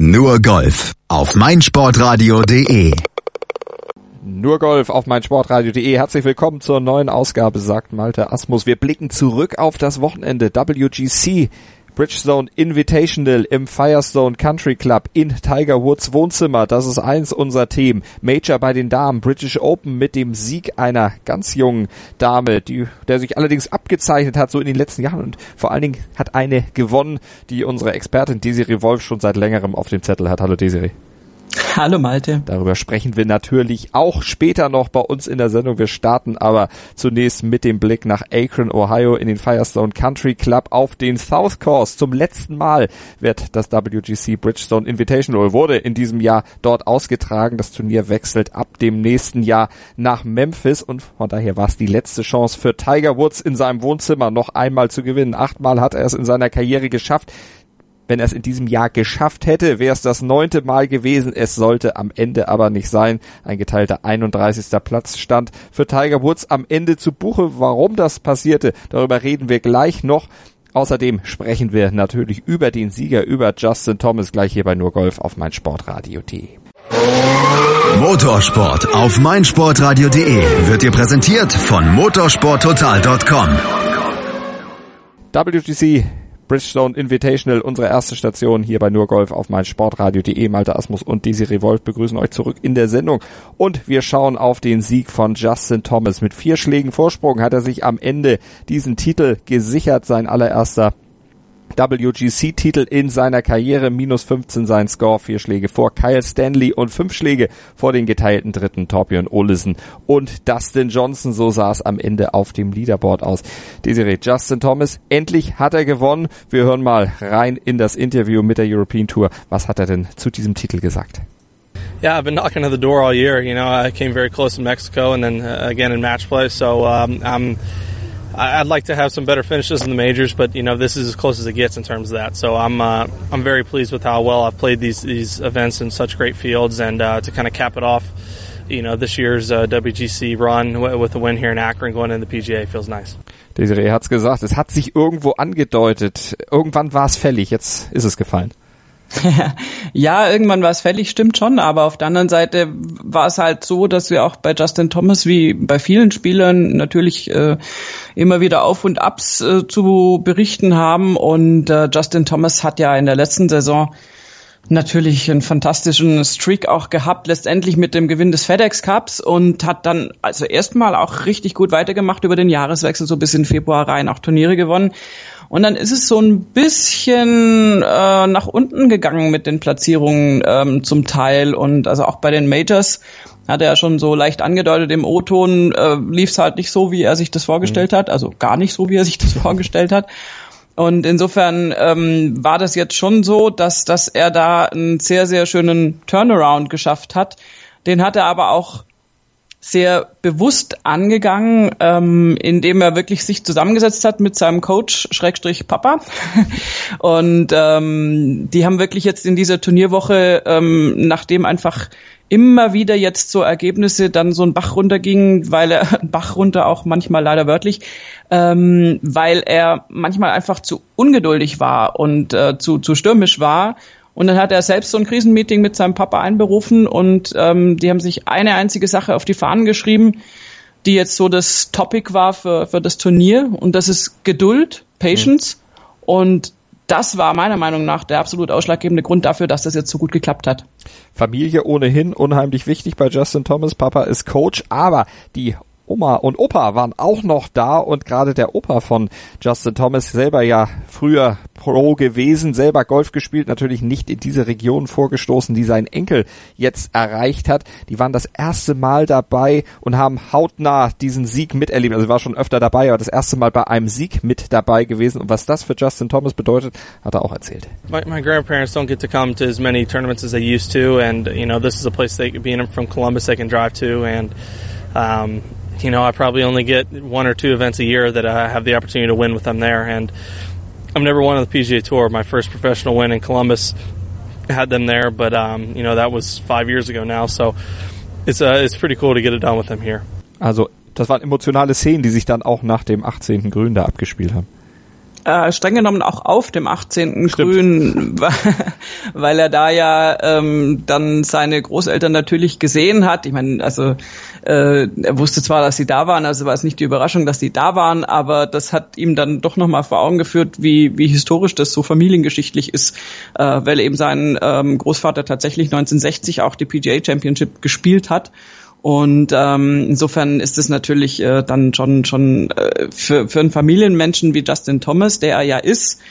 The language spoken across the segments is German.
Nur Golf auf meinsportradio.de. Nur Golf auf meinsportradio.de. Herzlich willkommen zur neuen Ausgabe, sagt Malte Asmus. Wir blicken zurück auf das Wochenende. WGC Bridgestone Invitational im Firestone Country Club in Tiger Woods Wohnzimmer. Das ist eins unserer Themen. Major bei den Damen, British Open mit dem Sieg einer ganz jungen Dame, der sich allerdings abgezeichnet hat so in den letzten Jahren, und vor allen Dingen hat eine gewonnen, die unsere Expertin Desiree Wolf schon seit längerem auf dem Zettel hat. Hallo Desiree. Hallo Malte. Darüber sprechen wir natürlich auch später noch bei uns in der Sendung. Wir starten aber zunächst mit dem Blick nach Akron, Ohio in den Firestone Country Club auf den South Course. Zum letzten Mal wird das WGC Bridgestone Invitational, wurde in diesem Jahr dort ausgetragen. Das Turnier wechselt ab dem nächsten Jahr nach Memphis und von daher war es die letzte Chance für Tiger Woods in seinem Wohnzimmer noch einmal zu gewinnen. 8-mal hat er es in seiner Karriere geschafft. Wenn er es in diesem Jahr geschafft hätte, wäre es das 9. Mal gewesen. Es sollte am Ende aber nicht sein. Ein geteilter 31. Platz stand für Tiger Woods am Ende zu Buche. Warum das passierte, darüber reden wir gleich noch. Außerdem sprechen wir natürlich über den Sieger, über Justin Thomas, gleich hier bei Nur Golf auf meinsportradio.de. Motorsport auf meinsportradio.de wird dir präsentiert von motorsporttotal.com. WGC Bridgestone Invitational, unsere erste Station hier bei Nur Golf auf meinsportradio.de. Malte Asmus und Desiree Wolf begrüßen euch zurück in der Sendung. Und wir schauen auf den Sieg von Justin Thomas. Mit 4 Schlägen Vorsprung hat er sich am Ende diesen Titel gesichert, sein allererster WGC-Titel in seiner Karriere, -15 sein Score, 4 Schläge vor Kyle Stanley und 5 Schläge vor den geteilten dritten Thorbjörn Olesen und Dustin Johnson. So sah es am Ende auf dem Leaderboard aus. Desiree, Justin Thomas, endlich hat er gewonnen. Wir hören mal rein in das Interview mit der European Tour. Was hat er denn zu diesem Titel gesagt? Yeah, I've been knocking on the door all year. You know, I came very close in Mexico and then again in match play. So I'd like to have some better finishes in the majors, but you know this is as close as it gets in terms of that. So I'm very pleased with how well I've played these events in such great fields, and to kind of cap it off, you know, this year's WGC run with a win here in Akron going into the PGA feels nice. Desiree hat's gesagt, es hat sich irgendwo angedeutet. Irgendwann war es fällig, jetzt ist es gefallen. Ja, irgendwann war es fällig, stimmt schon, aber auf der anderen Seite war es halt so, dass wir auch bei Justin Thomas wie bei vielen Spielern natürlich immer wieder Auf und Abs zu berichten haben, und Justin Thomas hat ja in der letzten Saison natürlich einen fantastischen Streak auch gehabt, letztendlich mit dem Gewinn des FedEx Cups, und hat dann also erstmal auch richtig gut weitergemacht über den Jahreswechsel, so bis in Februar rein, auch Turniere gewonnen. Und dann ist es so ein bisschen nach unten gegangen mit den Platzierungen zum Teil, und also auch bei den Majors hat er ja schon so leicht angedeutet, im O-Ton lief es halt nicht so, wie er sich das vorgestellt hat, also gar nicht so, wie er sich das vorgestellt hat. Und insofern war das jetzt schon so, dass er da einen sehr, sehr schönen Turnaround geschafft hat. Den hat er aber auch sehr bewusst angegangen, indem er wirklich sich zusammengesetzt hat mit seinem Coach / Papa. Und die haben wirklich jetzt in dieser Turnierwoche, nachdem einfach immer wieder jetzt so Ergebnisse dann so einen Bach runtergingen, weil er Bach runter auch manchmal leider wörtlich, weil er manchmal einfach zu ungeduldig war und zu stürmisch war. Und dann hat er selbst so ein Krisenmeeting mit seinem Papa einberufen, und die haben sich eine einzige Sache auf die Fahnen geschrieben, die jetzt so das Topic war für das Turnier, und das ist Geduld, Patience. Und das war meiner Meinung nach der absolut ausschlaggebende Grund dafür, dass das jetzt so gut geklappt hat. Familie ohnehin unheimlich wichtig bei Justin Thomas. Papa ist Coach, aber die Oma und Opa waren auch noch da, und gerade der Opa von Justin Thomas, selber ja früher Pro gewesen, selber Golf gespielt, natürlich nicht in diese Region vorgestoßen, die sein Enkel jetzt erreicht hat. Die waren das erste Mal dabei und haben hautnah diesen Sieg miterlebt. Also war schon öfter dabei, aber das erste Mal bei einem Sieg mit dabei gewesen. Und was das für Justin Thomas bedeutet, hat er auch erzählt. My grandparents don't get to come to as many tournaments as they used to, and you know this is a place being from Columbus they can drive to, and you know, I probably only get 1 or 2 events a year that I have the opportunity to win with them there. And I've never won on the PGA Tour. My first professional win in Columbus had them there, but you know, that was 5 years ago now. So it's pretty cool to get it done with them here. Also, das waren emotionale Szenen, die sich dann auch nach dem 18. Grün da abgespielt haben. Streng genommen auch auf dem 18. Grün, weil er da ja dann seine Großeltern natürlich gesehen hat. Ich meine, also er wusste zwar, dass sie da waren, also war es nicht die Überraschung, dass sie da waren, aber das hat ihm dann doch nochmal vor Augen geführt, wie historisch das so familiengeschichtlich ist, weil eben sein Großvater tatsächlich 1960 auch die PGA Championship gespielt hat. Und insofern ist es natürlich dann schon für einen Familienmenschen wie Justin Thomas, der er ja ist,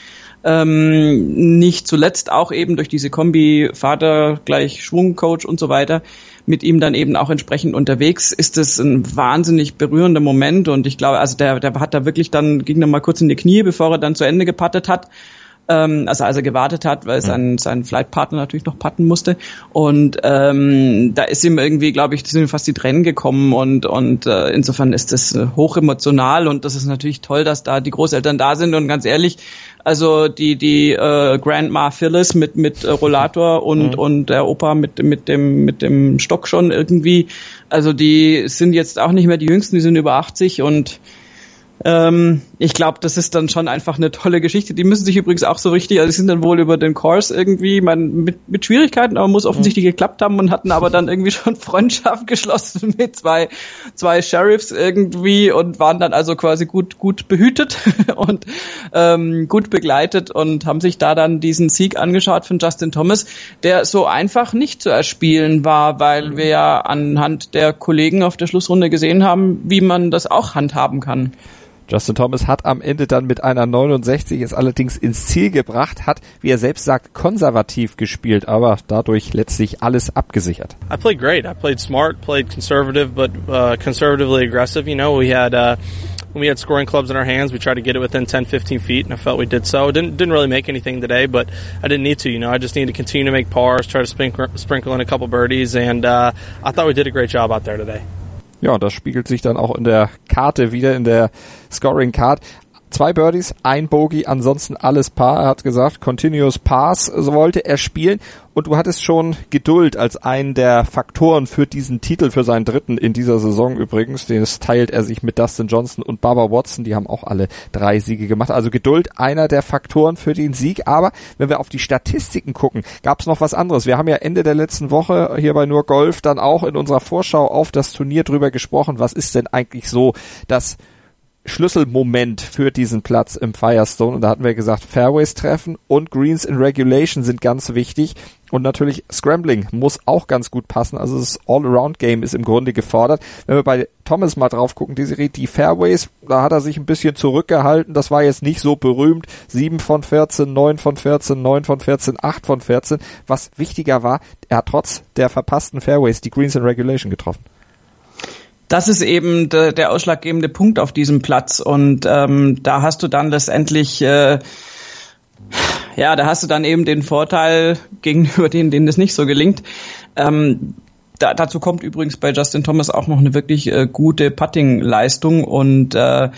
nicht zuletzt auch eben durch diese Kombi Vater gleich Schwungcoach und so weiter, mit ihm dann eben auch entsprechend unterwegs, ist es ein wahnsinnig berührender Moment. Und ich glaube, also der hat da wirklich dann, ging dann mal kurz in die Knie, bevor er dann zu Ende geputtet hat. Also als er gewartet hat, weil sein Flightpartner natürlich noch putten musste. Und da ist ihm irgendwie, glaube ich, sind fast die Tränen gekommen und insofern ist das hochemotional und das ist natürlich toll, dass da die Großeltern da sind und ganz ehrlich, also die Grandma Phyllis mit Rollator und der Opa mit dem Stock schon irgendwie, also die sind jetzt auch nicht mehr die Jüngsten, die sind über 80 und ich glaube, das ist dann schon einfach eine tolle Geschichte. Die müssen sich übrigens auch so richtig, also sie sind dann wohl über den Course irgendwie, mit Schwierigkeiten, aber muss offensichtlich geklappt haben und hatten aber dann irgendwie schon Freundschaft geschlossen mit zwei Sheriffs irgendwie und waren dann also quasi gut behütet und gut begleitet und haben sich da dann diesen Sieg angeschaut von Justin Thomas, der so einfach nicht zu erspielen war, weil wir ja anhand der Kollegen auf der Schlussrunde gesehen haben, wie man das auch handhaben kann. Justin Thomas hat am Ende dann mit einer 69 es allerdings ins Ziel gebracht, hat, wie er selbst sagt, konservativ gespielt, aber dadurch letztlich alles abgesichert. I played great. I played smart, played conservative, but conservatively aggressive. You know, we had scoring clubs in our hands. We tried to get it within 10, 15 feet, and I felt we did so. Didn't really make anything today, but I didn't need to. You know, I just need to continue to make pars, try to sprinkle in a couple birdies, and I thought we did a great job out there today. Ja, das spiegelt sich dann auch in der Karte wieder, in der Scoring Card. 2 Birdies, 1 Bogey, ansonsten alles Par. Er hat gesagt, Continuous Pars, so wollte er spielen. Und du hattest schon Geduld als einen der Faktoren für diesen Titel, für seinen dritten in dieser Saison übrigens. Das teilt er sich mit Dustin Johnson und Bubba Watson. Die haben auch alle 3 Siege gemacht. Also Geduld, einer der Faktoren für den Sieg. Aber wenn wir auf die Statistiken gucken, gab es noch was anderes. Wir haben ja Ende der letzten Woche hier bei Nur Golf dann auch in unserer Vorschau auf das Turnier drüber gesprochen. Was ist denn eigentlich so das Schlüsselmoment für diesen Platz im Firestone? Und da hatten wir gesagt, Fairways treffen und Greens in Regulation sind ganz wichtig und natürlich Scrambling muss auch ganz gut passen, also das All-Around-Game ist im Grunde gefordert. Wenn wir bei Thomas mal drauf gucken, die Fairways, da hat er sich ein bisschen zurückgehalten, das war jetzt nicht so berühmt, 7 von 14, 9 von 14, 9 von 14, 8 von 14, was wichtiger war, er hat trotz der verpassten Fairways die Greens in Regulation getroffen. Das ist eben der ausschlaggebende Punkt auf diesem Platz und da hast du dann letztendlich, da hast du dann eben den Vorteil gegenüber denen das nicht so gelingt. Dazu kommt übrigens bei Justin Thomas auch noch eine wirklich gute Putting-Leistung und das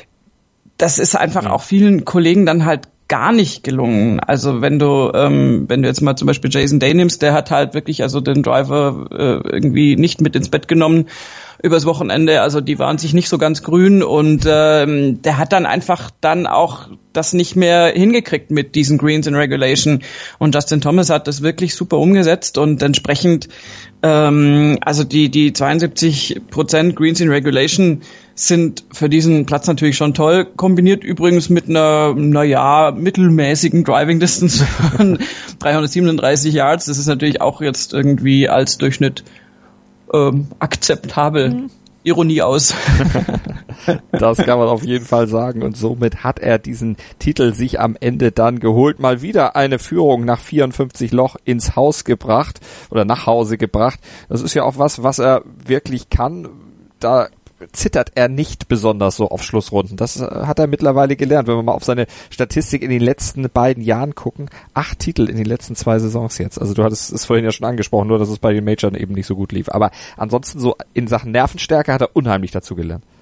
ist einfach auch vielen Kollegen dann halt gar nicht gelungen. Also wenn du jetzt mal zum Beispiel Jason Day nimmst, der hat halt wirklich also den Driver irgendwie nicht mit ins Bett genommen übers Wochenende, also die waren sich nicht so ganz grün und der hat dann einfach dann auch das nicht mehr hingekriegt mit diesen Greens in Regulation und Justin Thomas hat das wirklich super umgesetzt und entsprechend also die 72% Greens in Regulation sind für diesen Platz natürlich schon toll, kombiniert übrigens mit einer mittelmäßigen Driving Distance von 337 Yards, das ist natürlich auch jetzt irgendwie als Durchschnitt akzeptabel. Ironie aus. Das kann man auf jeden Fall sagen und somit hat er diesen Titel sich am Ende dann geholt. Mal wieder eine Führung nach 54 Loch ins Haus gebracht oder nach Hause gebracht. Das ist ja auch was er wirklich kann. Da zittert er nicht besonders so auf Schlussrunden. Das hat er mittlerweile gelernt. Wenn wir mal auf seine Statistik in den letzten beiden Jahren gucken, 8 Titel in den letzten 2 Saisons jetzt. Also du hattest es vorhin ja schon angesprochen, nur dass es bei den Majors eben nicht so gut lief. Aber ansonsten so in Sachen Nervenstärke hat er unheimlich dazu gelernt.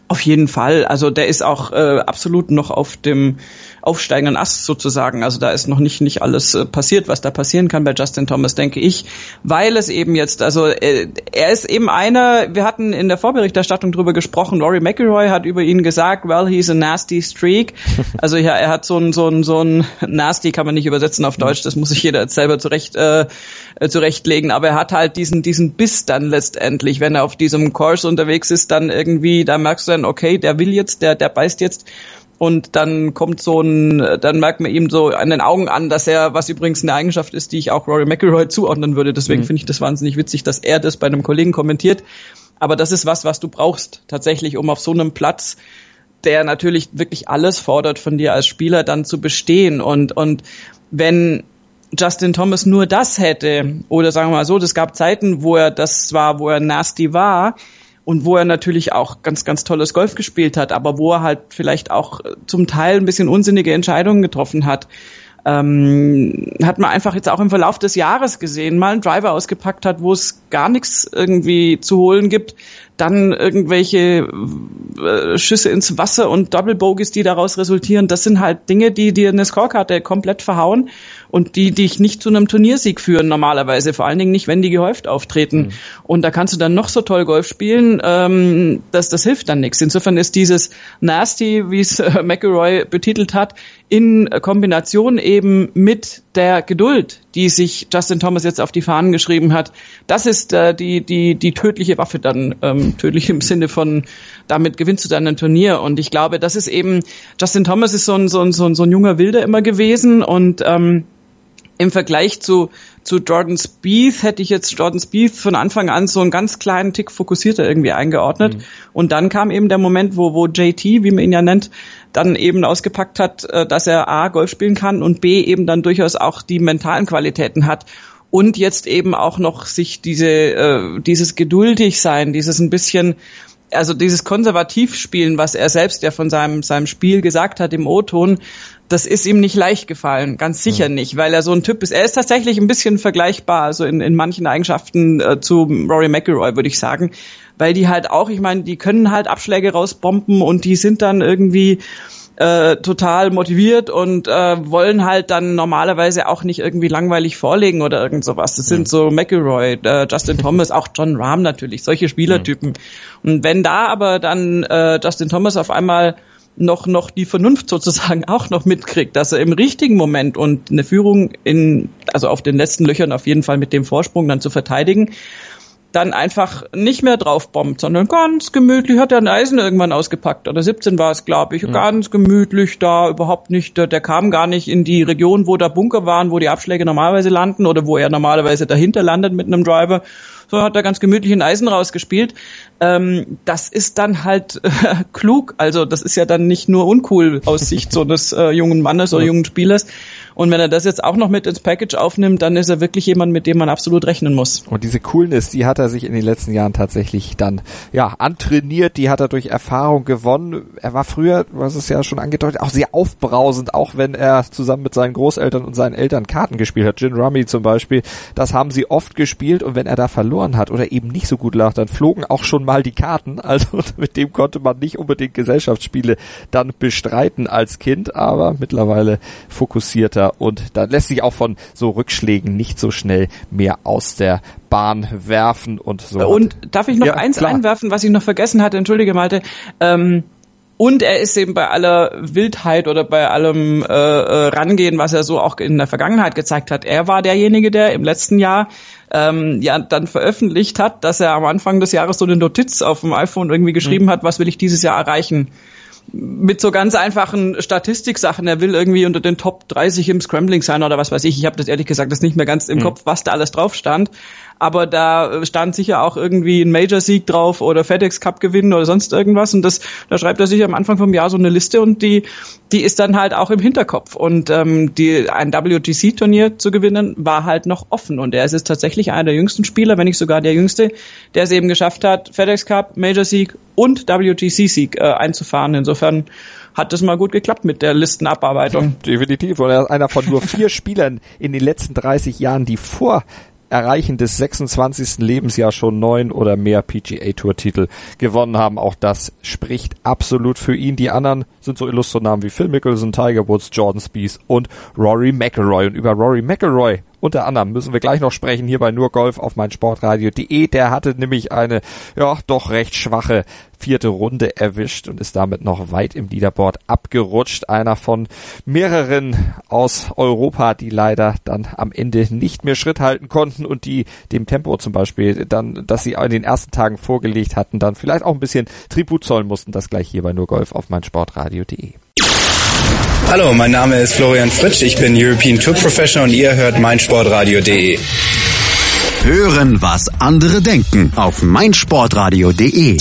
Auf jeden Fall. Also der ist auch absolut noch auf dem aufsteigenden Ast sozusagen. Also da ist noch nicht alles passiert, was da passieren kann bei Justin Thomas, denke ich. Weil es eben jetzt, also er ist eben einer, wir hatten in der Vorberichterstattung drüber gesprochen, Rory McIlroy hat über ihn gesagt, well, he's a nasty streak. Also ja, er hat so ein nasty, kann man nicht übersetzen auf Deutsch, das muss sich jeder selber zurechtlegen. Aber er hat halt diesen Biss dann letztendlich, wenn er auf diesem Course unterwegs ist, dann irgendwie, da merkst du dann, okay, der will jetzt, der beißt jetzt. Und dann kommt dann merkt man ihm so an den Augen an, dass er, was übrigens eine Eigenschaft ist, die ich auch Rory McIlroy zuordnen würde. Deswegen finde ich das wahnsinnig witzig, dass er das bei einem Kollegen kommentiert. Aber das ist was du brauchst tatsächlich, um auf so einem Platz, der natürlich wirklich alles fordert von dir als Spieler, dann zu bestehen. Und wenn Justin Thomas nur das hätte, oder sagen wir mal so, es gab Zeiten, wo er nasty war, und wo er natürlich auch ganz, ganz tolles Golf gespielt hat, aber wo er halt vielleicht auch zum Teil ein bisschen unsinnige Entscheidungen getroffen hat. Hat man einfach jetzt auch im Verlauf des Jahres gesehen, mal einen Driver ausgepackt hat, wo es gar nichts irgendwie zu holen gibt, dann irgendwelche Schüsse ins Wasser und Double Bogies, die daraus resultieren, das sind halt Dinge, die dir eine Scorekarte komplett verhauen und die dich nicht zu einem Turniersieg führen normalerweise, vor allen Dingen nicht, wenn die gehäuft auftreten. Und da kannst du dann noch so toll Golf spielen, das hilft dann nichts. Insofern ist dieses Nasty, wie es McIlroy betitelt hat, in Kombination eben mit der Geduld, die sich Justin Thomas jetzt auf die Fahnen geschrieben hat, das ist die tödliche Waffe dann, tödlich im Sinne von, damit gewinnst du dann ein Turnier. Und ich glaube, das ist eben, Justin Thomas ist so ein junger Wilder immer gewesen und im Vergleich zu Jordan Spieth hätte ich jetzt Jordan Spieth von Anfang an so einen ganz kleinen Tick fokussierter irgendwie eingeordnet. Und dann kam eben der Moment, wo JT, wie man ihn ja nennt, dann eben ausgepackt hat, dass er A, Golf spielen kann und B, eben dann durchaus auch die mentalen Qualitäten hat. Und jetzt eben auch noch sich dieses Geduldigsein, dieses ein bisschen, also dieses Konservativspielen, was er selbst ja von seinem Spiel gesagt hat im O-Ton, das ist ihm nicht leicht gefallen, ganz sicher nicht, weil er so ein Typ ist. Er ist tatsächlich ein bisschen vergleichbar, also in manchen Eigenschaften zu Rory McIlroy, würde ich sagen, weil die halt auch, ich meine, die können halt Abschläge rausbomben und die sind dann irgendwie total motiviert und wollen halt dann normalerweise auch nicht irgendwie langweilig vorlegen oder irgend sowas. Das sind so McIlroy, Justin Thomas, auch Jon Rahm natürlich, solche Spielertypen. Und wenn da aber dann Justin Thomas auf einmal noch die Vernunft sozusagen auch noch mitkriegt, dass er im richtigen Moment und eine Führung also auf den letzten Löchern auf jeden Fall mit dem Vorsprung dann zu verteidigen, dann einfach nicht mehr drauf bombt, sondern ganz gemütlich hat er ein Eisen irgendwann ausgepackt. Oder 17 war es, glaube ich. Ganz gemütlich da, überhaupt nicht, der kam gar nicht in die Region, wo da Bunker waren, wo die Abschläge normalerweise landen oder wo er normalerweise dahinter landet mit einem Driver. So hat er ganz gemütlich ein Eisen rausgespielt. Das ist dann halt klug. Also das ist ja dann nicht nur uncool aus Sicht so eines jungen Mannes oder jungen Spielers. Und wenn er das jetzt auch noch mit ins Package aufnimmt, dann ist er wirklich jemand, mit dem man absolut rechnen muss. Und diese Coolness, die hat er sich in den letzten Jahren tatsächlich dann antrainiert, die hat er durch Erfahrung gewonnen. Er war früher, du hast es ja schon angedeutet, auch sehr aufbrausend, auch wenn er zusammen mit seinen Großeltern und seinen Eltern Karten gespielt hat. Gin Rummy zum Beispiel, das haben sie oft gespielt und wenn er da verloren hat oder eben nicht so gut lag, dann flogen auch schon mal die Karten. Also mit dem konnte man nicht unbedingt Gesellschaftsspiele dann bestreiten als Kind, aber mittlerweile fokussierter und da lässt sich auch von so Rückschlägen nicht so schnell mehr aus der Bahn werfen und so. Und darf ich noch eins einwerfen, was ich noch vergessen hatte? Entschuldige, Malte. Und er ist eben bei aller Wildheit oder bei allem Rangehen, was er so auch in der Vergangenheit gezeigt hat. Er war derjenige, der im letzten Jahr dann veröffentlicht hat, dass er am Anfang des Jahres so eine Notiz auf dem iPhone irgendwie geschrieben hat, was will ich dieses Jahr erreichen. Mit so ganz einfachen Statistiksachen. Er will irgendwie unter den Top 30 im Scrambling sein oder was weiß ich. Ich habe das ehrlich gesagt das nicht mehr ganz im Kopf, was da alles drauf stand. Aber da stand sicher auch irgendwie ein Major-Sieg drauf oder FedEx Cup gewinnen oder sonst irgendwas. Und da schreibt er sich am Anfang vom Jahr so eine Liste und die ist dann halt auch im Hinterkopf. Und ein WGC-Turnier zu gewinnen war halt noch offen. Und er ist jetzt tatsächlich einer der jüngsten Spieler, wenn nicht sogar der jüngste, der es eben geschafft hat, FedEx Cup, Major-Sieg und WGC-Sieg einzufahren. Insofern hat das mal gut geklappt mit der Listenabarbeitung. Definitiv. Und er ist einer von nur 4 Spielern in den letzten 30 Jahren, die vor Erreichen des 26. Lebensjahr schon 9 oder mehr PGA-Tour-Titel gewonnen haben. Auch das spricht absolut für ihn. Die anderen sind so illustre Namen wie Phil Mickelson, Tiger Woods, Jordan Spieth und Rory McIlroy. Und über Rory McIlroy unter anderem müssen wir gleich noch sprechen hier bei Nur Golf auf meinsportradio.de. Der hatte nämlich eine, doch recht schwache 4. Runde erwischt und ist damit noch weit im Leaderboard abgerutscht. Einer von mehreren aus Europa, die leider dann am Ende nicht mehr Schritt halten konnten und die dem Tempo zum Beispiel dann, das sie in den ersten Tagen vorgelegt hatten, dann vielleicht auch ein bisschen Tribut zollen mussten. Das gleich hier bei Nur Golf auf meinsportradio.de. Hallo, mein Name ist Florian Fritsch, ich bin European Tour Professional und ihr hört meinsportradio.de. Hören, was andere denken auf meinsportradio.de.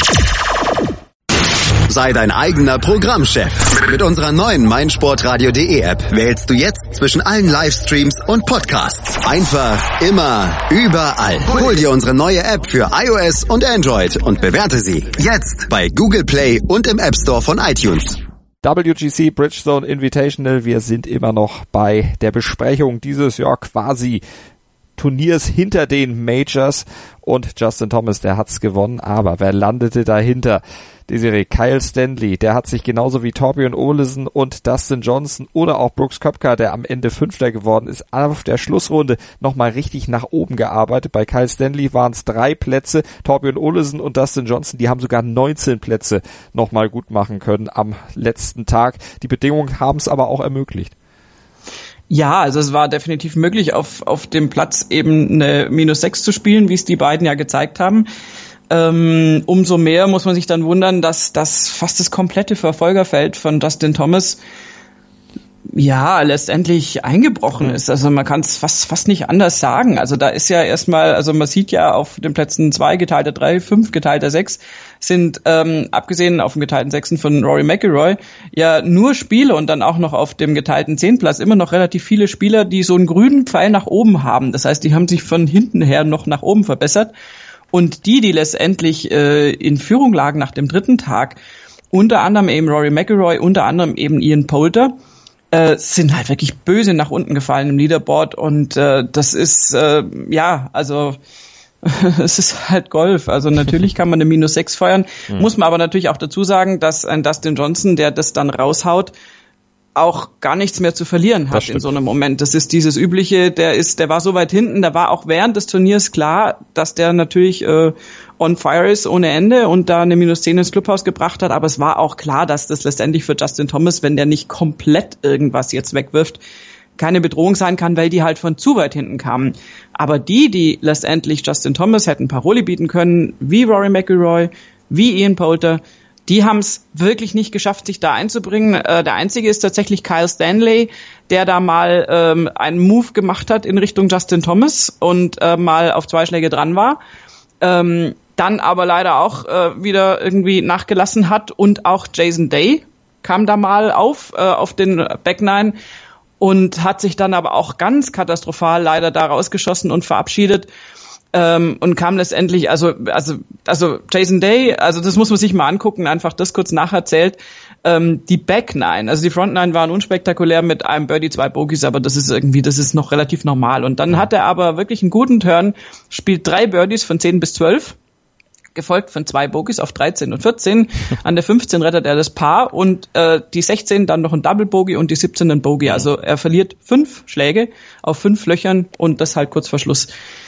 Sei dein eigener Programmchef. Mit unserer neuen meinsportradio.de App wählst du jetzt zwischen allen Livestreams und Podcasts. Einfach, immer, überall. Hol dir unsere neue App für iOS und Android und bewerte sie jetzt bei Google Play und im App Store von iTunes. WGC Bridgestone Invitational, wir sind immer noch bei der Besprechung dieses quasi Turniers hinter den Majors und Justin Thomas, der hat's gewonnen, aber wer landete dahinter? Desiree, Kyle Stanley, der hat sich genauso wie Thorbjörn Olesen und Dustin Johnson oder auch Brooks Koepka, der am Ende 5. geworden ist, auf der Schlussrunde nochmal richtig nach oben gearbeitet. Bei Kyle Stanley waren es 3 Plätze, Thorbjörn Olesen und Dustin Johnson, die haben sogar 19 Plätze nochmal gut machen können am letzten Tag. Die Bedingungen haben es aber auch ermöglicht. Ja, also es war definitiv möglich, auf dem Platz eben eine -6 zu spielen, wie es die beiden ja gezeigt haben. Umso mehr muss man sich dann wundern, dass das fast das komplette Verfolgerfeld von Justin Thomas letztendlich eingebrochen ist. Also man kann es fast nicht anders sagen. Also da ist ja erstmal, also man sieht ja auf den Plätzen 2 geteilter 3, 5 geteilter 6 sind abgesehen auf dem geteilten 6. von Rory McIlroy ja nur Spiele und dann auch noch auf dem geteilten 10. Platz immer noch relativ viele Spieler, die so einen grünen Pfeil nach oben haben. Das heißt, die haben sich von hinten her noch nach oben verbessert. Und die letztendlich in Führung lagen nach dem 3. Tag, unter anderem eben Rory McIlroy, unter anderem eben Ian Poulter, sind halt wirklich böse nach unten gefallen im Leaderboard. Und das ist, es ist halt Golf. Also natürlich kann man eine -6 feuern. Muss man aber natürlich auch dazu sagen, dass ein Dustin Johnson, der das dann raushaut, auch gar nichts mehr zu verlieren hat in so einem Moment. Das ist dieses übliche, der war so weit hinten, da war auch während des Turniers klar, dass der natürlich on fire ist ohne Ende und da eine -10 ins Clubhaus gebracht hat, aber es war auch klar, dass das letztendlich für Justin Thomas, wenn der nicht komplett irgendwas jetzt wegwirft, keine Bedrohung sein kann, weil die halt von zu weit hinten kamen. Aber die letztendlich Justin Thomas hätten Paroli bieten können, wie Rory McIlroy, wie Ian Poulter, die haben es wirklich nicht geschafft, sich da einzubringen. Der einzige ist tatsächlich Kyle Stanley, der da mal einen Move gemacht hat in Richtung Justin Thomas und mal auf 2 Schläge dran war. Dann aber leider auch wieder irgendwie nachgelassen hat. Und auch Jason Day kam da mal auf den Back 9 und hat sich dann aber auch ganz katastrophal leider da rausgeschossen und verabschiedet. Und kam letztendlich, also Jason Day, also das muss man sich mal angucken, einfach das kurz nacherzählt. Die Back 9, also die Front 9 waren unspektakulär mit einem Birdie, 2 Bogies, aber das ist noch relativ normal. Und dann hat er aber wirklich einen guten Turn, spielt 3 Birdies von 10 bis 12, gefolgt von 2 Bogies auf 13 und 14. An der 15 rettet er das Paar und die 16 dann noch ein Double Bogey und die 17 ein Bogey. Also er verliert 5 Schläge auf 5 Löchern und das halt kurz vor Schluss.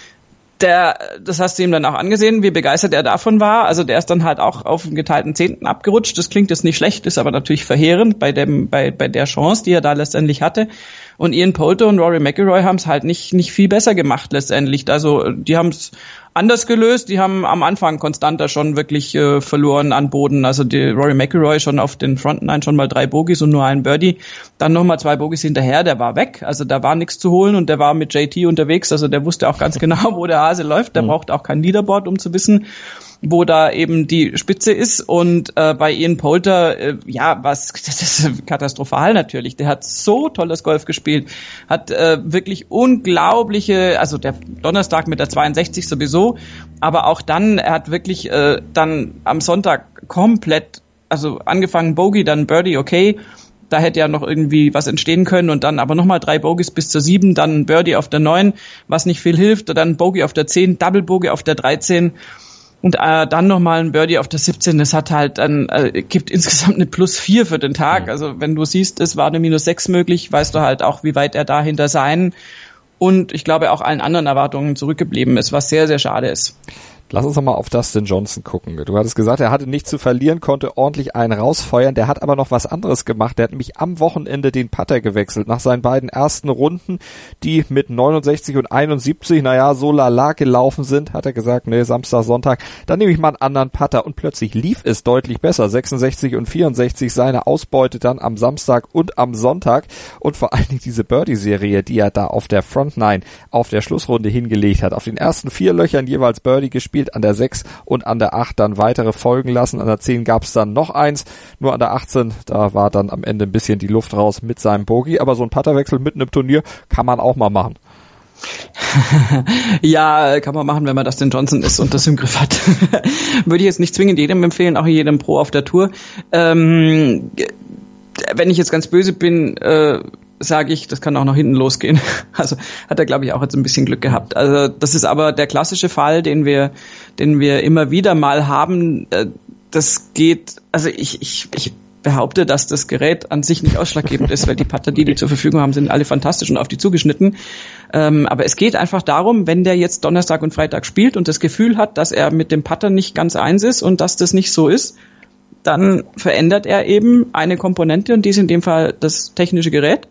Das hast du ihm dann auch angesehen, wie begeistert er davon war. Also der ist dann halt auch auf dem geteilten 10. abgerutscht. Das klingt jetzt nicht schlecht, ist aber natürlich verheerend bei der Chance, die er da letztendlich hatte. Und Ian Poulter und Rory McIlroy haben es halt nicht viel besser gemacht letztendlich. Also die haben es anders gelöst. Die haben am Anfang konstanter schon wirklich verloren an Boden. Also die Rory McIlroy schon auf den Front 9 schon mal 3 Bogies und nur ein Birdie. Dann nochmal 2 Bogies hinterher. Der war weg. Also da war nichts zu holen und der war mit JT unterwegs. Also der wusste auch ganz genau, wo der Hase läuft. Der braucht auch kein Leaderboard, um zu wissen, wo da eben die Spitze ist. Und bei Ian Poulter, das ist katastrophal natürlich. Der hat so tolles Golf gespielt, hat wirklich unglaubliche, also der Donnerstag mit der 62 sowieso, aber auch dann, er hat wirklich dann am Sonntag komplett, also angefangen Bogey, dann Birdie, okay, Da hätte ja noch irgendwie was entstehen können und dann aber nochmal 3 Bogies bis zur 7, dann ein Birdie auf der 9, was nicht viel hilft, dann ein Bogey auf der 10, Double Bogey auf der 13 und dann nochmal ein Birdie auf der 17. Das hat halt gibt insgesamt eine +4 für den Tag. Also wenn du siehst, es war eine -6 möglich, weißt du halt auch, wie weit er da hinter seinen und ich glaube auch allen anderen Erwartungen zurückgeblieben ist, was sehr, sehr schade ist. Lass uns nochmal auf Dustin Johnson gucken. Du hattest gesagt, er hatte nichts zu verlieren, konnte ordentlich einen rausfeuern. Der hat aber noch was anderes gemacht. Der hat nämlich am Wochenende den Putter gewechselt. Nach seinen beiden ersten Runden, die mit 69 und 71, so lala gelaufen sind, hat er gesagt, nee, Samstag, Sonntag, dann nehme ich mal einen anderen Putter. Und plötzlich lief es deutlich besser. 66 und 64 seine Ausbeute dann am Samstag und am Sonntag. Und vor allen Dingen diese Birdie-Serie, die er da auf der Front 9 auf der Schlussrunde hingelegt hat. Auf den ersten 4 Löchern jeweils Birdie gespielt, an der 6 und an der 8 dann weitere folgen lassen. An der 10 gab es dann noch eins, nur an der 18, da war dann am Ende ein bisschen die Luft raus mit seinem Bogey, aber so ein Putterwechsel mitten im Turnier kann man auch mal machen. Ja, kann man machen, wenn man Dustin Johnson ist und das im Griff hat. Würde ich jetzt nicht zwingend jedem empfehlen, auch jedem Pro auf der Tour. Wenn ich jetzt ganz böse bin, sage ich, das kann auch nach hinten losgehen. Also hat er, glaube ich, auch jetzt ein bisschen Glück gehabt. Also das ist aber der klassische Fall, den wir immer wieder mal haben. Das geht, also ich behaupte, dass das Gerät an sich nicht ausschlaggebend ist, weil die Putter, die zur Verfügung haben, sind alle fantastisch und auf die zugeschnitten. Aber es geht einfach darum, wenn der jetzt Donnerstag und Freitag spielt und das Gefühl hat, dass er mit dem Putter nicht ganz eins ist und dass das nicht so ist, dann verändert er eben eine Komponente und die ist in dem Fall das technische Gerät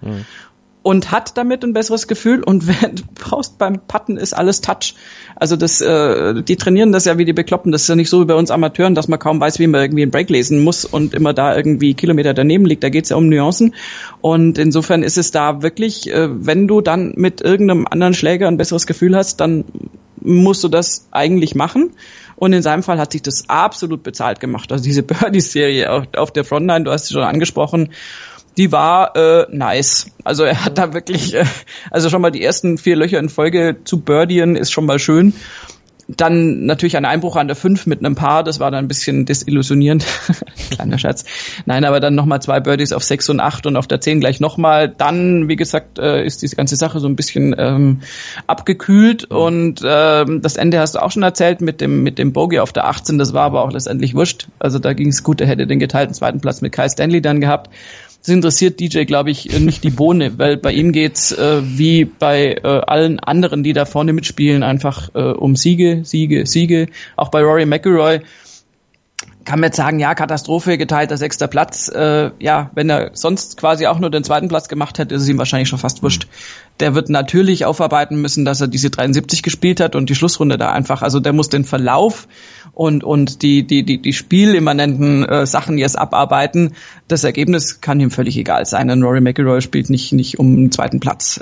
und hat damit ein besseres Gefühl und wenn du brauchst beim Putten ist alles Touch. Also die trainieren das ja wie die Bekloppen. Das ist ja nicht so wie bei uns Amateuren, dass man kaum weiß, wie man irgendwie einen Break lesen muss und immer da irgendwie Kilometer daneben liegt. Da geht's ja um Nuancen und insofern ist es da wirklich, wenn du dann mit irgendeinem anderen Schläger ein besseres Gefühl hast, dann musst du das eigentlich machen. Und in seinem Fall hat sich das absolut bezahlt gemacht. Also diese Birdie-Serie auf der Frontline, du hast sie schon angesprochen, die war nice. Also er hat da wirklich, also schon mal die ersten 4 Löcher in Folge zu birdien ist schon mal schön. Dann natürlich ein Einbruch an der 5 mit einem Paar, das war dann ein bisschen desillusionierend. Kleiner Scherz. Nein, aber dann nochmal 2 Birdies auf 6 und 8 und auf der 10 gleich nochmal. Dann, wie gesagt, ist diese ganze Sache so ein bisschen abgekühlt und das Ende hast du auch schon erzählt mit dem Bogey auf der 18, das war aber auch letztendlich wurscht. Also da ging es gut, er hätte den geteilten 2. Platz mit Kyle Stanley dann gehabt. Das interessiert DJ, glaube ich, nicht die Bohne, weil bei ihm geht's wie bei allen anderen, die da vorne mitspielen, einfach um Siege. Auch bei Rory McIlroy kann man jetzt sagen, ja, Katastrophe, geteilter 6. Platz. Wenn er sonst quasi auch nur den 2. Platz gemacht hätte, ist es ihm wahrscheinlich schon fast wurscht. Der wird natürlich aufarbeiten müssen, dass er diese 73 gespielt hat und die Schlussrunde da einfach, also der muss den Verlauf und die spielimmanenten Sachen jetzt abarbeiten. Das Ergebnis kann ihm völlig egal sein. Denn Rory McIlroy spielt nicht um den 2. Platz.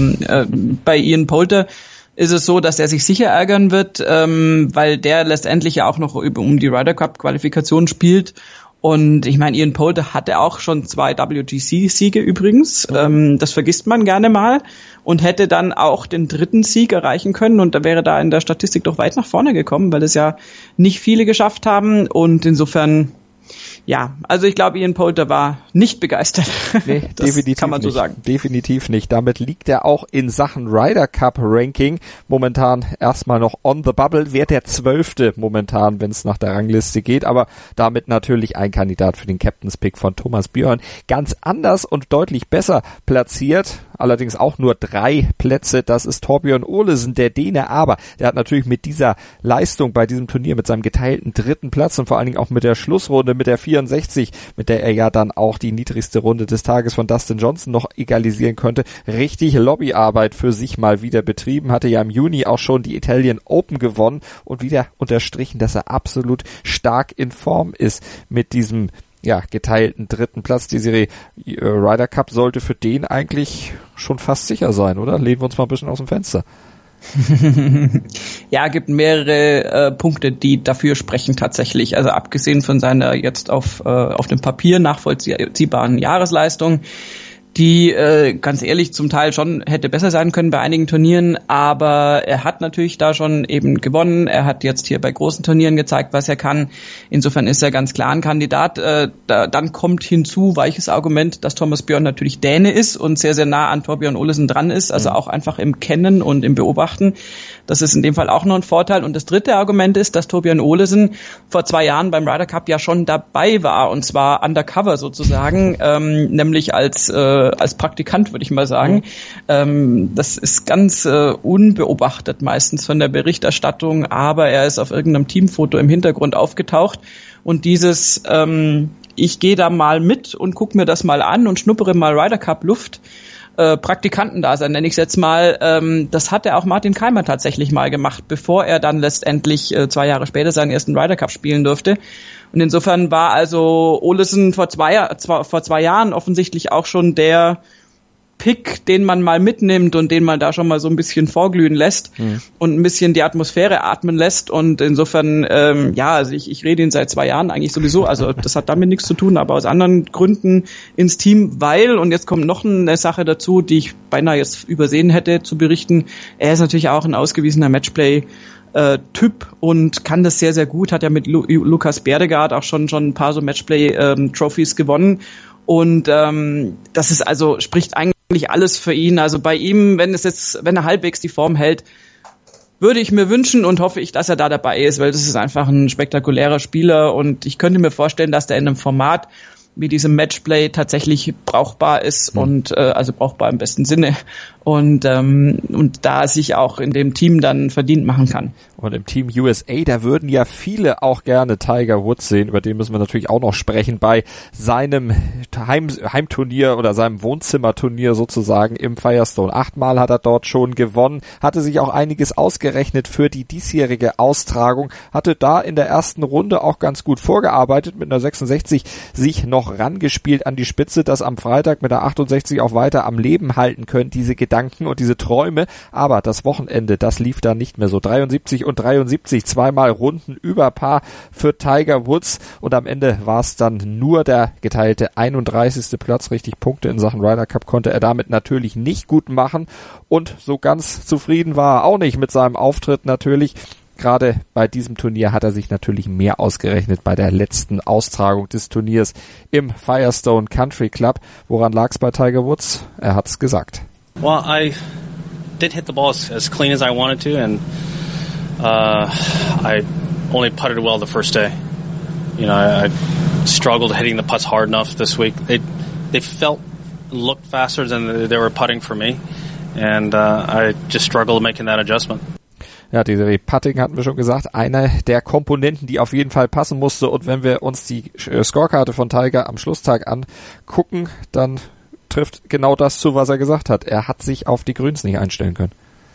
Bei Ian Poulter ist es so, dass er sich sicher ärgern wird, weil der letztendlich ja auch noch um die Ryder Cup Qualifikation spielt. Und ich meine, Ian Poulter hatte auch schon 2 WGC-Siege übrigens. Das vergisst man gerne mal und hätte dann auch den 3. Sieg erreichen können und da wäre da in der Statistik doch weit nach vorne gekommen, weil es ja nicht viele geschafft haben und insofern, ja, also ich glaube, Ian Poulter war nicht begeistert. Nee, das definitiv kann man so sagen. Definitiv nicht. Damit liegt er auch in Sachen Ryder Cup Ranking momentan erstmal noch on the bubble. Wäre der 12. momentan, wenn es nach der Rangliste geht, aber damit natürlich ein Kandidat für den Captain's Pick von Thomas Björn. Ganz anders und deutlich besser platziert, allerdings auch nur 3 Plätze. Das ist Thorbjørn Olesen, der Däne, aber der hat natürlich mit dieser Leistung bei diesem Turnier, mit seinem geteilten 3. Platz und vor allen Dingen auch mit der Schlussrunde, mit der 64, mit der er ja dann auch die niedrigste Runde des Tages von Dustin Johnson noch egalisieren könnte, richtig Lobbyarbeit für sich mal wieder betrieben, hatte ja im Juni auch schon die Italian Open gewonnen und wieder unterstrichen, dass er absolut stark in Form ist mit diesem geteilten 3. Platz. Die Serie Ryder Cup sollte für den eigentlich schon fast sicher sein, oder? Lehnen wir uns mal ein bisschen aus dem Fenster. Ja, gibt mehrere Punkte, die dafür sprechen tatsächlich. Also abgesehen von seiner jetzt auf dem Papier nachvollziehbaren Jahresleistung. die ganz ehrlich zum Teil schon hätte besser sein können bei einigen Turnieren, aber er hat natürlich da schon eben gewonnen. Er hat jetzt hier bei großen Turnieren gezeigt, was er kann. Insofern ist er ganz klar ein Kandidat. Dann kommt hinzu, weiches Argument, dass Thomas Bjørn natürlich Däne ist und sehr, sehr nah an Thorbjørn Olesen dran ist, also auch einfach im Kennen und im Beobachten. Das ist in dem Fall auch noch ein Vorteil. Und das dritte Argument ist, dass Thorbjørn Olesen vor 2 Jahren beim Ryder Cup ja schon dabei war, und zwar undercover sozusagen, nämlich als Praktikant, würde ich mal sagen. Das ist ganz unbeobachtet meistens von der Berichterstattung, aber er ist auf irgendeinem Teamfoto im Hintergrund aufgetaucht. Und dieses ich gehe da mal mit und gucke mir das mal an und schnuppere mal Ryder Cup Luft, Praktikantendasein nenne ich es jetzt mal, das hat er auch Martin Kaymer tatsächlich mal gemacht, bevor er dann letztendlich 2 Jahre später seinen ersten Ryder Cup spielen durfte. Und insofern war also Olesen vor 2 Jahren offensichtlich auch schon der Pick, den man mal mitnimmt und den man da schon mal so ein bisschen vorglühen lässt und ein bisschen die Atmosphäre atmen lässt. Und insofern, also ich rede ihn seit 2 Jahren eigentlich sowieso, also das hat damit nichts zu tun, aber aus anderen Gründen ins Team, weil, und jetzt kommt noch eine Sache dazu, die ich beinahe jetzt übersehen hätte zu berichten, er ist natürlich auch ein ausgewiesener Matchplay-Typ und kann das sehr, sehr gut, hat ja mit Lukas Bjerregaard auch schon ein paar so Matchplay-Trophies gewonnen. Und das ist also, spricht eigentlich alles für ihn. Also bei ihm, wenn er halbwegs die Form hält, würde ich mir wünschen und hoffe ich, dass er da dabei ist, weil das ist einfach ein spektakulärer Spieler und ich könnte mir vorstellen, dass der in einem Format wie diesem Matchplay tatsächlich brauchbar ist und also brauchbar im besten Sinne und da sich auch in dem Team dann verdient machen kann. Und im Team USA, da würden ja viele auch gerne Tiger Woods sehen, über den müssen wir natürlich auch noch sprechen, bei seinem Heimturnier oder seinem Wohnzimmerturnier sozusagen im Firestone. 8-mal hat er dort schon gewonnen, hatte sich auch einiges ausgerechnet für die diesjährige Austragung, hatte da in der ersten Runde auch ganz gut vorgearbeitet, mit einer 66 sich noch rangespielt an die Spitze, das am Freitag mit der 68 auch weiter am Leben halten können, diese Gedanken und diese Träume, aber das Wochenende, das lief da nicht mehr so. 73 und 73, 2-mal Runden über Paar für Tiger Woods und am Ende war es dann nur der geteilte 31. Platz, richtig Punkte in Sachen Ryder Cup konnte er damit natürlich nicht gut machen und so ganz zufrieden war er auch nicht mit seinem Auftritt natürlich. Gerade bei diesem Turnier hat er sich natürlich mehr ausgerechnet bei der letzten Austragung des Turniers im Firestone Country Club. Woran lag es bei Tiger Woods? Er hat's gesagt. Well, I did hit the ball as clean as I wanted to, and I only putted well the first day. You know, I struggled hitting the putts hard enough this week. They looked faster than they were putting for me, and I just struggled making that adjustment. Ja, diese Putting hatten wir schon gesagt, eine der Komponenten, die auf jeden Fall passen musste. Und wenn wir uns die Scorekarte von Tiger am Schlusstag angucken, dann trifft genau das zu, was er gesagt hat. Er hat sich auf die Grüns nicht einstellen können.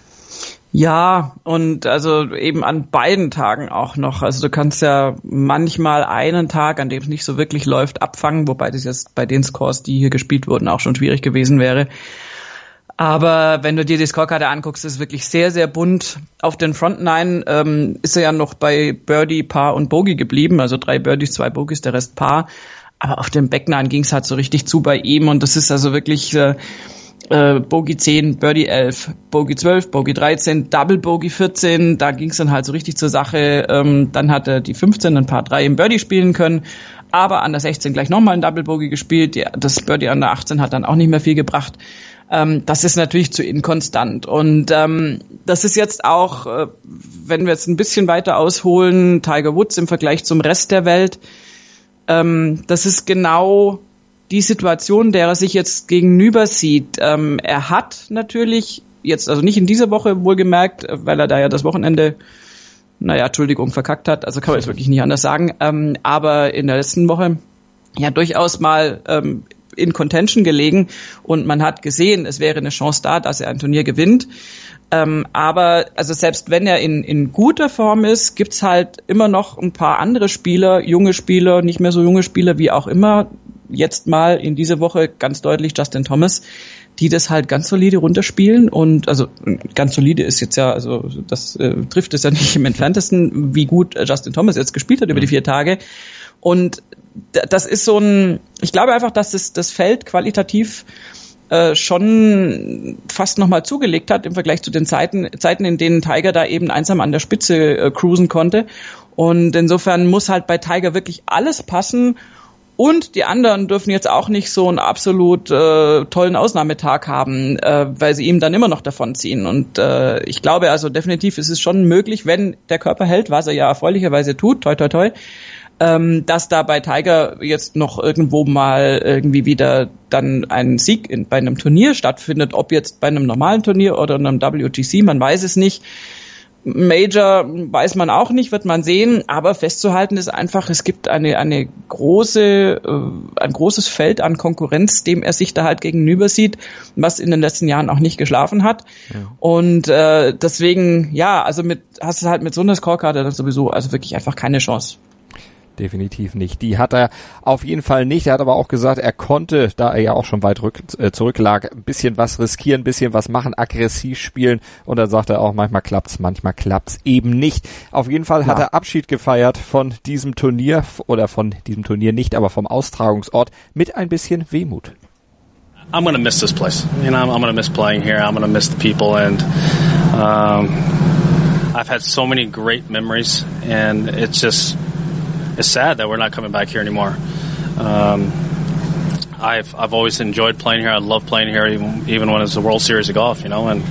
Ja, und also eben an beiden Tagen auch noch. Also du kannst ja manchmal einen Tag, an dem es nicht so wirklich läuft, abfangen, wobei das jetzt bei den Scores, die hier gespielt wurden, auch schon schwierig gewesen wäre. Aber wenn du dir die Scorekarte anguckst, ist es wirklich sehr, sehr bunt. Auf den Front 9 ist er ja noch bei Birdie, Par und Bogey geblieben. Also 3 Birdies, 2 Bogies, der Rest Par. Aber auf dem Back 9 ging es halt so richtig zu bei ihm. Und das ist also wirklich Bogey 10, Birdie 11, Bogey 12, Bogey 13, Double Bogey 14. Da ging es dann halt so richtig zur Sache. Dann hat er die 15, ein Par 3 im Birdie spielen können. Aber an der 16 gleich nochmal ein Double Bogey gespielt. Das Birdie an der 18 hat dann auch nicht mehr viel gebracht. Das ist natürlich zu inkonstant. Und das ist jetzt auch, wenn wir jetzt ein bisschen weiter ausholen, Tiger Woods im Vergleich zum Rest der Welt, das ist genau die Situation, der er sich jetzt gegenüber sieht. Er hat natürlich jetzt, also nicht in dieser Woche wohlgemerkt, weil er da ja das Wochenende, verkackt hat, also kann man jetzt wirklich nicht anders sagen, aber in der letzten Woche ja durchaus mal in Contention gelegen und man hat gesehen, es wäre eine Chance da, dass er ein Turnier gewinnt. Aber also selbst wenn er in guter Form ist, gibt's halt immer noch ein paar andere Spieler, junge Spieler, nicht mehr so junge Spieler, wie auch immer. Jetzt mal in dieser Woche ganz deutlich Justin Thomas, die das halt ganz solide runterspielen und also ganz solide ist jetzt ja, also das trifft es ja nicht im Entferntesten, wie gut Justin Thomas jetzt gespielt hat über die 4 Tage. Und das ist so ich glaube einfach, dass das Feld qualitativ schon fast nochmal zugelegt hat im Vergleich zu den Zeiten, in denen Tiger da eben einsam an der Spitze cruisen konnte. Und insofern muss halt bei Tiger wirklich alles passen. Und die anderen dürfen jetzt auch nicht so einen absolut tollen Ausnahmetag haben, weil sie ihm dann immer noch davonziehen. Und ich glaube also definitiv ist es schon möglich, wenn der Körper hält, was er ja erfreulicherweise tut, toi toi toi, dass da bei Tiger jetzt noch irgendwo mal irgendwie wieder dann ein Sieg bei einem Turnier stattfindet, ob jetzt bei einem normalen Turnier oder einem WGC, man weiß es nicht. Major weiß man auch nicht, wird man sehen, aber festzuhalten ist einfach, es gibt ein großes Feld an Konkurrenz, dem er sich da halt gegenüber sieht, was in den letzten Jahren auch nicht geschlafen hat. Ja. Und deswegen, ja, also hast du halt mit so einer Scorekarte dann sowieso also wirklich einfach keine Chance. Definitiv nicht. Die hat er auf jeden Fall nicht. Er hat aber auch gesagt, er konnte, da er ja auch schon weit zurücklag, ein bisschen was riskieren, ein bisschen was machen, aggressiv spielen. Und dann sagt er auch, manchmal klappt's eben nicht. Auf jeden Fall hat er Abschied gefeiert von diesem Turnier, oder von diesem Turnier nicht, aber vom Austragungsort mit ein bisschen Wehmut. I'm going to miss this place. You know, I'm going to miss playing here. I'm going to miss the people, and I've had so many great memories, and it's sad that we're not coming back here anymore. I've always enjoyed playing here. I love playing here, even when it's the World Series of golf, you know. And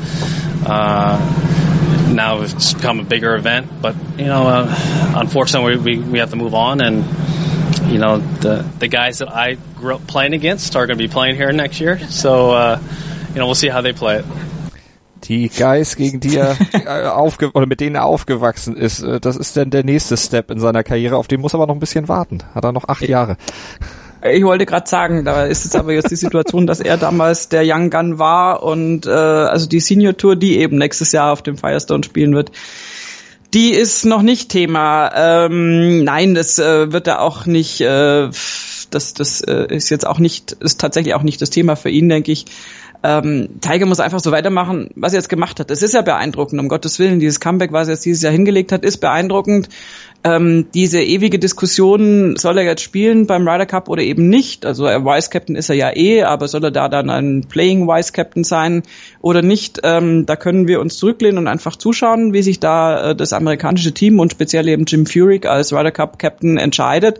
now it's become a bigger event, but you know, unfortunately, we have to move on. And you know, the guys that I grew up playing against are going to be playing here next year. So you know, we'll see how they play it. Die Guys, gegen die er oder mit denen er aufgewachsen ist, das ist dann der nächste Step in seiner Karriere, auf den muss er aber noch ein bisschen warten. Hat er noch 8 Jahre. Ich wollte gerade sagen, da ist es aber jetzt die Situation, dass er damals der Young Gun war und also die Senior Tour, die eben nächstes Jahr auf dem Firestone spielen wird, die ist noch nicht Thema. Nein, das wird er auch nicht, das ist jetzt auch nicht, ist tatsächlich auch nicht das Thema für ihn, denke ich. Tiger muss einfach so weitermachen, was er jetzt gemacht hat. Das ist ja beeindruckend, um Gottes Willen. Dieses Comeback, was er jetzt dieses Jahr hingelegt hat, ist beeindruckend. Diese ewige Diskussion, soll er jetzt spielen beim Ryder Cup oder eben nicht? Also Vice Captain ist er ja aber soll er da dann ein Playing Vice Captain sein oder nicht? Da können wir uns zurücklehnen und einfach zuschauen, wie sich da das amerikanische Team und speziell eben Jim Furyk als Ryder Cup Captain entscheidet.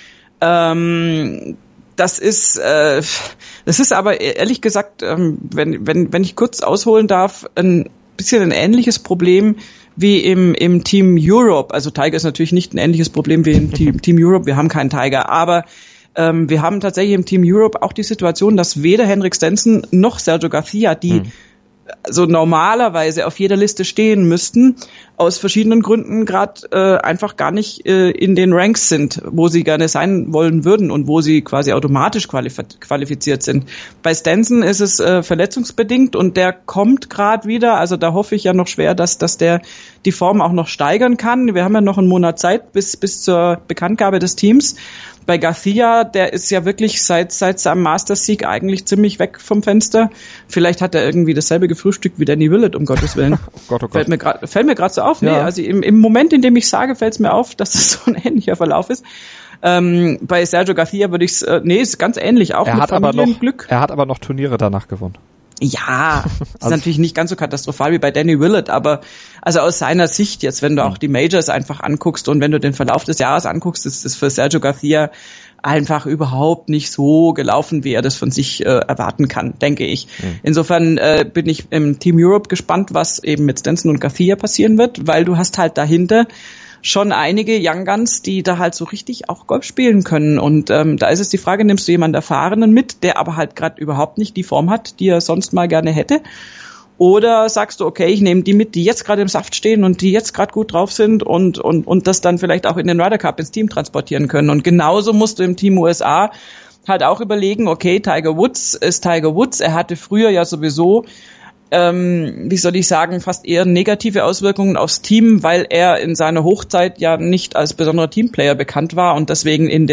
Das ist aber ehrlich gesagt, wenn ich kurz ausholen darf, ein bisschen ein ähnliches Problem wie im Team Europe. Also Tiger ist natürlich nicht ein ähnliches Problem wie im Team Europe. Wir haben keinen Tiger, aber wir haben tatsächlich im Team Europe auch die Situation, dass weder Henrik Stenson noch Sergio Garcia, die so normalerweise auf jeder Liste stehen müssten, aus verschiedenen Gründen gerade einfach gar nicht in den Ranks sind, wo sie gerne sein wollen würden und wo sie quasi automatisch qualifiziert sind. Bei Stenson ist es verletzungsbedingt und der kommt gerade wieder, also da hoffe ich ja noch schwer, dass der die Form auch noch steigern kann. Wir haben ja noch einen Monat Zeit bis zur Bekanntgabe des Teams. Bei Garcia, der ist ja wirklich seit seinem Masters-Sieg eigentlich ziemlich weg vom Fenster. Vielleicht hat er irgendwie dasselbe gefrühstückt wie Danny Willett, um Gottes Willen. Oh Gott. Fällt mir gerade so auf. Ja. Nee, also im Moment, in dem ich sage, fällt es mir auf, dass es so ein ähnlicher Verlauf ist. Bei Sergio Garcia würde ich ist ganz ähnlich, auch mit Familienglück. Er hat aber noch Turniere danach gewonnen. Ja, ist natürlich nicht ganz so katastrophal wie bei Danny Willett, aber also aus seiner Sicht jetzt, wenn du auch die Majors einfach anguckst und wenn du den Verlauf des Jahres anguckst, ist es für Sergio Garcia einfach überhaupt nicht so gelaufen, wie er das von sich erwarten kann, denke ich. Insofern bin ich im Team Europe gespannt, was eben mit Stenson und Garcia passieren wird, weil du hast halt dahinter schon einige Young Guns, die da halt so richtig auch Golf spielen können. Und da ist es die Frage, nimmst du jemanden Erfahrenen mit, der aber halt gerade überhaupt nicht die Form hat, die er sonst mal gerne hätte? Oder sagst du, okay, ich nehme die mit, die jetzt gerade im Saft stehen und die jetzt gerade gut drauf sind und das dann vielleicht auch in den Ryder Cup ins Team transportieren können. Und genauso musst du im Team USA halt auch überlegen, okay, Tiger Woods ist Tiger Woods. Er hatte früher ja sowieso wie soll ich sagen, fast eher negative Auswirkungen aufs Team, weil er in seiner Hochzeit ja nicht als besonderer Teamplayer bekannt war und deswegen in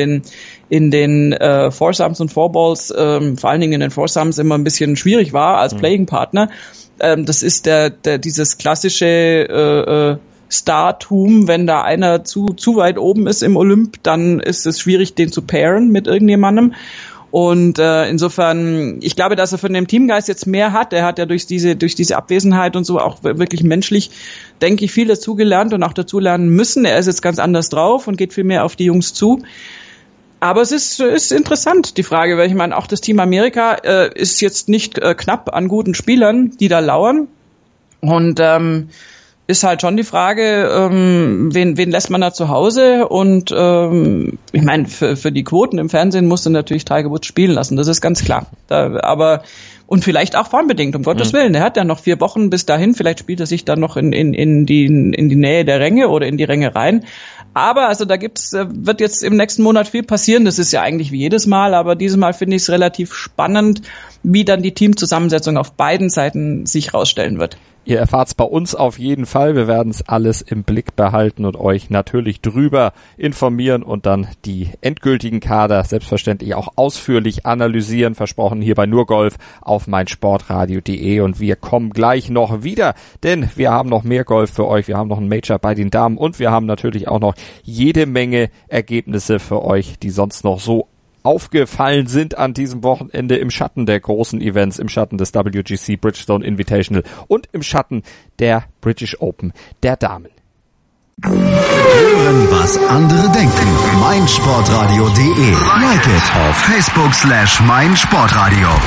den Foursomes und Fourballs, vor allen Dingen in den Foursomes immer ein bisschen schwierig war als Playing-Partner. Das ist dieses klassische Startum, wenn da einer zu weit oben ist im Olymp, dann ist es schwierig, den zu pairen mit irgendjemandem. Und insofern, ich glaube, dass er von dem Teamgeist jetzt mehr hat. Er hat ja durch diese Abwesenheit und so auch wirklich menschlich, denke ich, viel dazugelernt und auch dazulernen müssen. Er ist jetzt ganz anders drauf und geht viel mehr auf die Jungs zu. Aber es ist interessant, die Frage, weil ich meine, auch das Team Amerika ist jetzt nicht knapp an guten Spielern, die da lauern. Und ist halt schon die Frage, wen lässt man da zu Hause? Und ich meine, für die Quoten im Fernsehen musst du natürlich Tiger Woods spielen lassen, das ist ganz klar. Aber und vielleicht auch formbedingt, um Gottes Willen. Er hat ja noch 4 Wochen bis dahin, vielleicht spielt er sich dann noch in die Nähe der Ränge oder in die Ränge rein. Aber also da wird jetzt im nächsten Monat viel passieren. Das ist ja eigentlich wie jedes Mal, aber dieses Mal finde ich es relativ spannend, wie dann die Teamzusammensetzung auf beiden Seiten sich rausstellen wird. Ihr erfahrt's bei uns auf jeden Fall. Wir werden's alles im Blick behalten und euch natürlich drüber informieren und dann die endgültigen Kader selbstverständlich auch ausführlich analysieren. Versprochen hier bei Nur Golf auf meinsportradio.de. Und wir kommen gleich noch wieder, denn wir haben noch mehr Golf für euch. Wir haben noch ein Major bei den Damen und wir haben natürlich auch noch jede Menge Ergebnisse für euch, die sonst noch so aufgefallen sind an diesem Wochenende im Schatten der großen Events, im Schatten des WGC Bridgestone Invitational und im Schatten der British Open der Damen. Hören, was andere denken. meinsportradio.de. Like it auf Facebook/meinsportradio.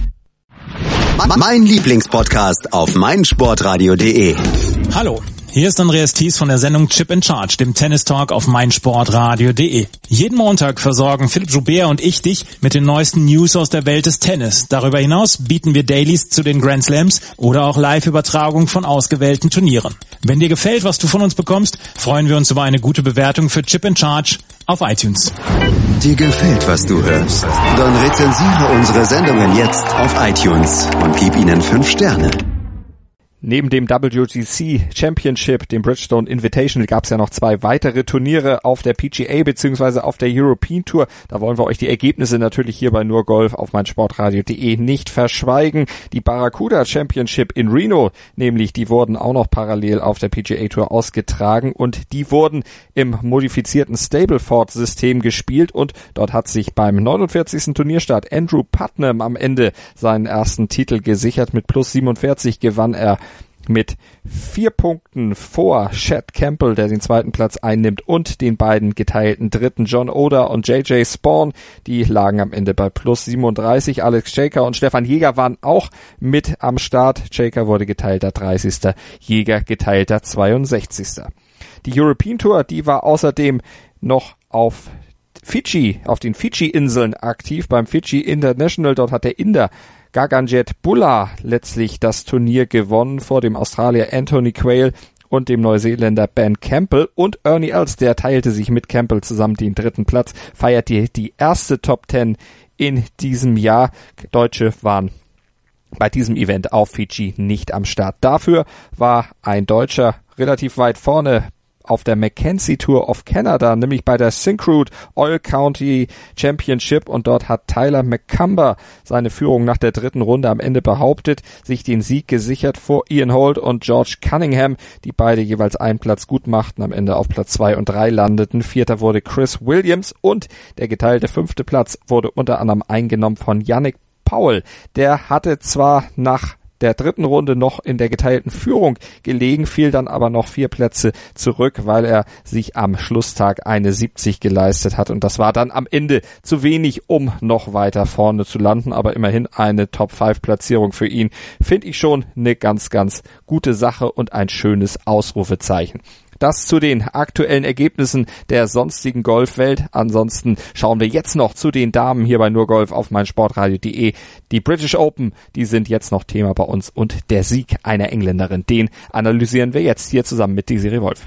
Mein Lieblingspodcast auf meinsportradio.de. Hallo. Hier ist Andreas Thies von der Sendung Chip in Charge, dem Tennis-Talk auf meinsportradio.de. Jeden Montag versorgen Philipp Joubert und ich dich mit den neuesten News aus der Welt des Tennis. Darüber hinaus bieten wir Dailies zu den Grand Slams oder auch Live-Übertragung von ausgewählten Turnieren. Wenn dir gefällt, was du von uns bekommst, freuen wir uns über eine gute Bewertung für Chip in Charge auf iTunes. Dir gefällt, was du hörst? Dann rezensiere unsere Sendungen jetzt auf iTunes und gib ihnen 5 Sterne. Neben dem WGC Championship, dem Bridgestone Invitational, gab es ja noch 2 weitere Turniere auf der PGA bzw. auf der European Tour. Da wollen wir euch die Ergebnisse natürlich hier bei Nur Golf auf meinsportradio.de nicht verschweigen. Die Barracuda Championship in Reno, nämlich, die wurden auch noch parallel auf der PGA Tour ausgetragen und die wurden im modifizierten Stableford-System gespielt und dort hat sich beim 49. Turnierstart Andrew Putnam am Ende seinen ersten Titel gesichert. Mit plus 47 gewann er mit 4 Punkten vor Chad Campbell, der den 2. Platz einnimmt, und den beiden geteilten 3. John Oder und JJ Spawn. Die lagen am Ende bei plus 37. Alex Jaker und Stefan Jäger waren auch mit am Start. Jaker wurde geteilter 30. Jäger geteilter 62. Die European Tour, die war außerdem noch auf den Fidschi-Inseln aktiv, beim Fidschi International. Dort hat der Inder Gaganjet Bulla letztlich das Turnier gewonnen vor dem Australier Anthony Quayle und dem Neuseeländer Ben Campbell, und Ernie Els, der teilte sich mit Campbell zusammen den 3. Platz, feierte die erste Top 10 in diesem Jahr. Deutsche waren bei diesem Event auf Fidschi nicht am Start. Dafür war ein Deutscher relativ weit vorne auf der Mackenzie Tour of Canada, nämlich bei der Syncrude Oil County Championship, und dort hat Tyler McCumber seine Führung nach der 3. Runde am Ende behauptet, sich den Sieg gesichert vor Ian Holt und George Cunningham, die beide jeweils einen Platz gut machten, am Ende auf Platz 2 und 3 landeten. 4. wurde Chris Williams und der geteilte 5. Platz wurde unter anderem eingenommen von Yannick Powell. Der hatte zwar nach der 3. Runde noch in der geteilten Führung gelegen, fiel dann aber noch 4 Plätze zurück, weil er sich am Schlusstag eine 70 geleistet hat, und das war dann am Ende zu wenig, um noch weiter vorne zu landen, aber immerhin eine Top-5-Platzierung für ihn, finde ich schon eine ganz, ganz gute Sache und ein schönes Ausrufezeichen. Das zu den aktuellen Ergebnissen der sonstigen Golfwelt. Ansonsten schauen wir jetzt noch zu den Damen hier bei Nur Golf auf meinsportradio.de. Die British Open, die sind jetzt noch Thema bei uns, und der Sieg einer Engländerin, den analysieren wir jetzt hier zusammen mit Desiree Wolf.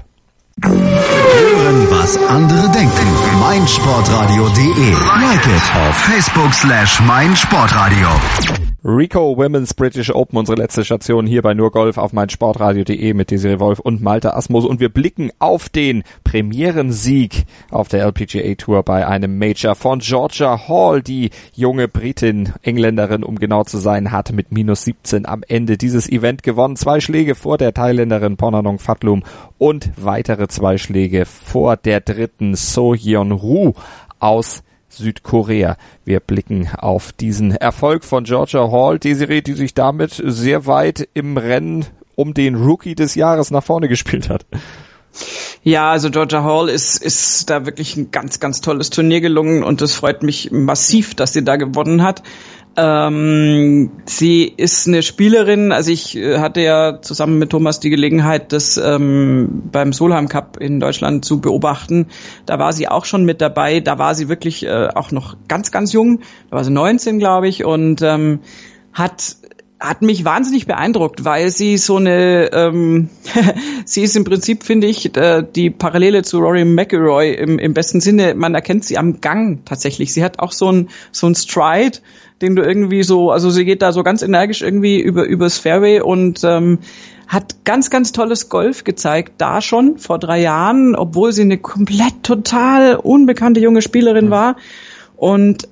Hören, was andere denken. meinsportradio.de. Like it auf Facebook/meinsportradio. Ricoh Women's British Open, unsere letzte Station hier bei Nur Golf auf meinsportradio.de mit Desiree Wolf und Malte Asmus, und wir blicken auf den Premierensieg auf der LPGA Tour bei einem Major von Georgia Hall. Die junge Britin, Engländerin um genau zu sein, hat mit minus 17 am Ende dieses Event gewonnen. 2 Schläge vor der Thailänderin Pornanong Phatthlum und weitere 2 Schläge vor der dritten So Yeon Roo aus Südkorea. Wir blicken auf diesen Erfolg von Georgia Hall, Desiree, die sich damit sehr weit im Rennen um den Rookie des Jahres nach vorne gespielt hat. Ja, also Georgia Hall ist da wirklich ein ganz, ganz tolles Turnier gelungen und es freut mich massiv, dass sie da gewonnen hat. Sie ist eine Spielerin, also ich hatte ja zusammen mit Thomas die Gelegenheit, das beim Solheim Cup in Deutschland zu beobachten. Da war sie auch schon mit dabei, da war sie wirklich auch noch ganz, ganz jung, da war sie 19, glaube ich, und hat mich wahnsinnig beeindruckt, weil sie so eine, sie ist im Prinzip, finde ich, die Parallele zu Rory McIlroy im besten Sinne. Man erkennt sie am Gang tatsächlich. Sie hat auch so ein Stride, den du irgendwie so, also sie geht da so ganz energisch irgendwie übers Fairway und hat ganz, ganz tolles Golf gezeigt, da schon vor 3 Jahren, obwohl sie eine komplett total unbekannte junge Spielerin war. Und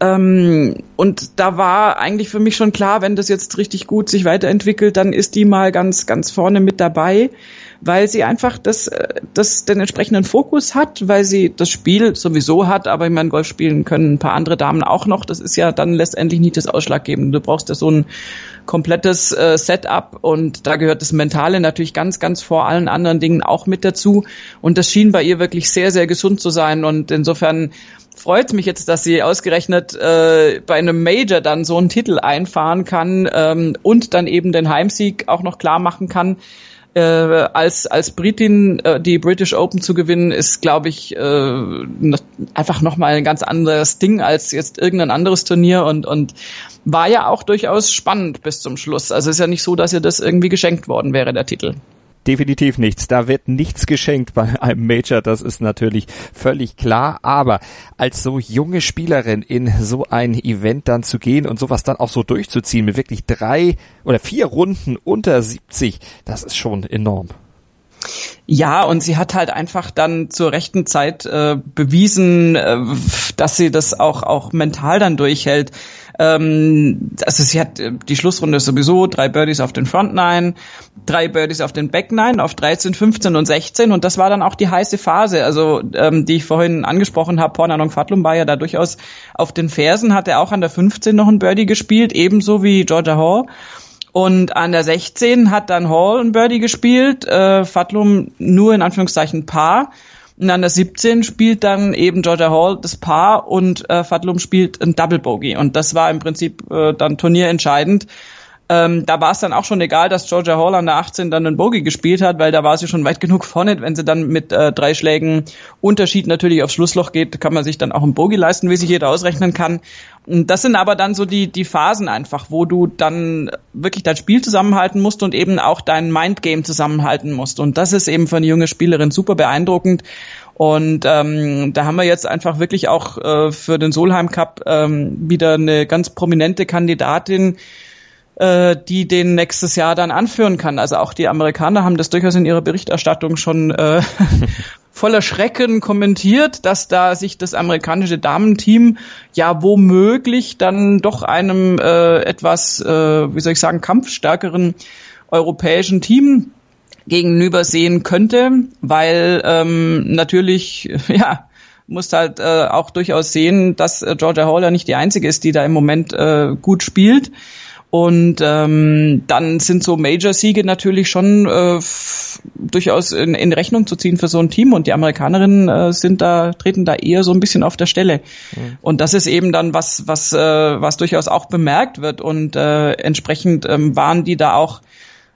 da war eigentlich für mich schon klar, wenn das jetzt richtig gut sich weiterentwickelt, dann ist die mal ganz, ganz vorne mit dabei, weil sie einfach den entsprechenden Fokus hat, weil sie das Spiel sowieso hat, aber ich meine, Golf spielen können ein paar andere Damen auch noch. Das ist ja dann letztendlich nicht das Ausschlaggebende. Du brauchst ja so ein komplettes Setup und da gehört das Mentale natürlich ganz, ganz vor allen anderen Dingen auch mit dazu. Und das schien bei ihr wirklich sehr, sehr gesund zu sein und insofern freut es mich jetzt, dass sie ausgerechnet bei einem Major dann so einen Titel einfahren kann und dann eben den Heimsieg auch noch klar machen kann. Als Britin die British Open zu gewinnen, ist, glaube ich, einfach nochmal ein ganz anderes Ding als jetzt irgendein anderes Turnier und war ja auch durchaus spannend bis zum Schluss. Also es ist ja nicht so, dass ihr das irgendwie geschenkt worden wäre, der Titel. Definitiv nichts. Da wird nichts geschenkt bei einem Major, das ist natürlich völlig klar. Aber als so junge Spielerin in so ein Event dann zu gehen und sowas dann auch so durchzuziehen mit wirklich 3 oder 4 Runden unter 70, das ist schon enorm. Ja, und sie hat halt einfach dann zur rechten Zeit bewiesen, dass sie das auch mental dann durchhält. Also sie hat die Schlussrunde sowieso 3 Birdies auf den Front 9, 3 Birdies auf den Back 9, auf 13, 15 und 16 und das war dann auch die heiße Phase, also die ich vorhin angesprochen habe. Pornanong Phadlum war ja da durchaus auf den Fersen, hat er auch an der 15 noch ein Birdie gespielt, ebenso wie Georgia Hall. Und an der 16 hat dann Hall ein Birdie gespielt, Phadlum nur in Anführungszeichen Par. Und an der 17 spielt dann eben Georgia Hall das Par und Phadlum spielt ein Double Bogey. Und das war im Prinzip dann turnierentscheidend. Da war es dann auch schon egal, dass Georgia Hall an der 18 dann einen Bogey gespielt hat, weil da war sie schon weit genug vorne. Wenn sie dann mit 3 Schlägen Unterschied natürlich aufs Schlussloch geht, kann man sich dann auch einen Bogey leisten, wie sich jeder ausrechnen kann. Und das sind aber dann so die Phasen einfach, wo du dann wirklich dein Spiel zusammenhalten musst und eben auch dein Mindgame zusammenhalten musst. Und das ist eben für eine junge Spielerin super beeindruckend. Und da haben wir jetzt einfach wirklich auch für den Solheim Cup wieder eine ganz prominente Kandidatin, die den nächstes Jahr dann anführen kann. Also auch die Amerikaner haben das durchaus in ihrer Berichterstattung schon voller Schrecken kommentiert, dass da sich das amerikanische Damenteam ja womöglich dann doch einem etwas, wie soll ich sagen, kampfstärkeren europäischen Team gegenüber sehen könnte, weil natürlich, ja, musst halt auch durchaus sehen, dass Georgia Hall ja nicht die einzige ist, die da im Moment gut spielt. Und dann sind so Major-Siege natürlich schon durchaus in Rechnung zu ziehen für so ein Team. Und die Amerikanerinnen treten da eher so ein bisschen auf der Stelle. Mhm. Und das ist eben dann was durchaus auch bemerkt wird. Und entsprechend waren die da auch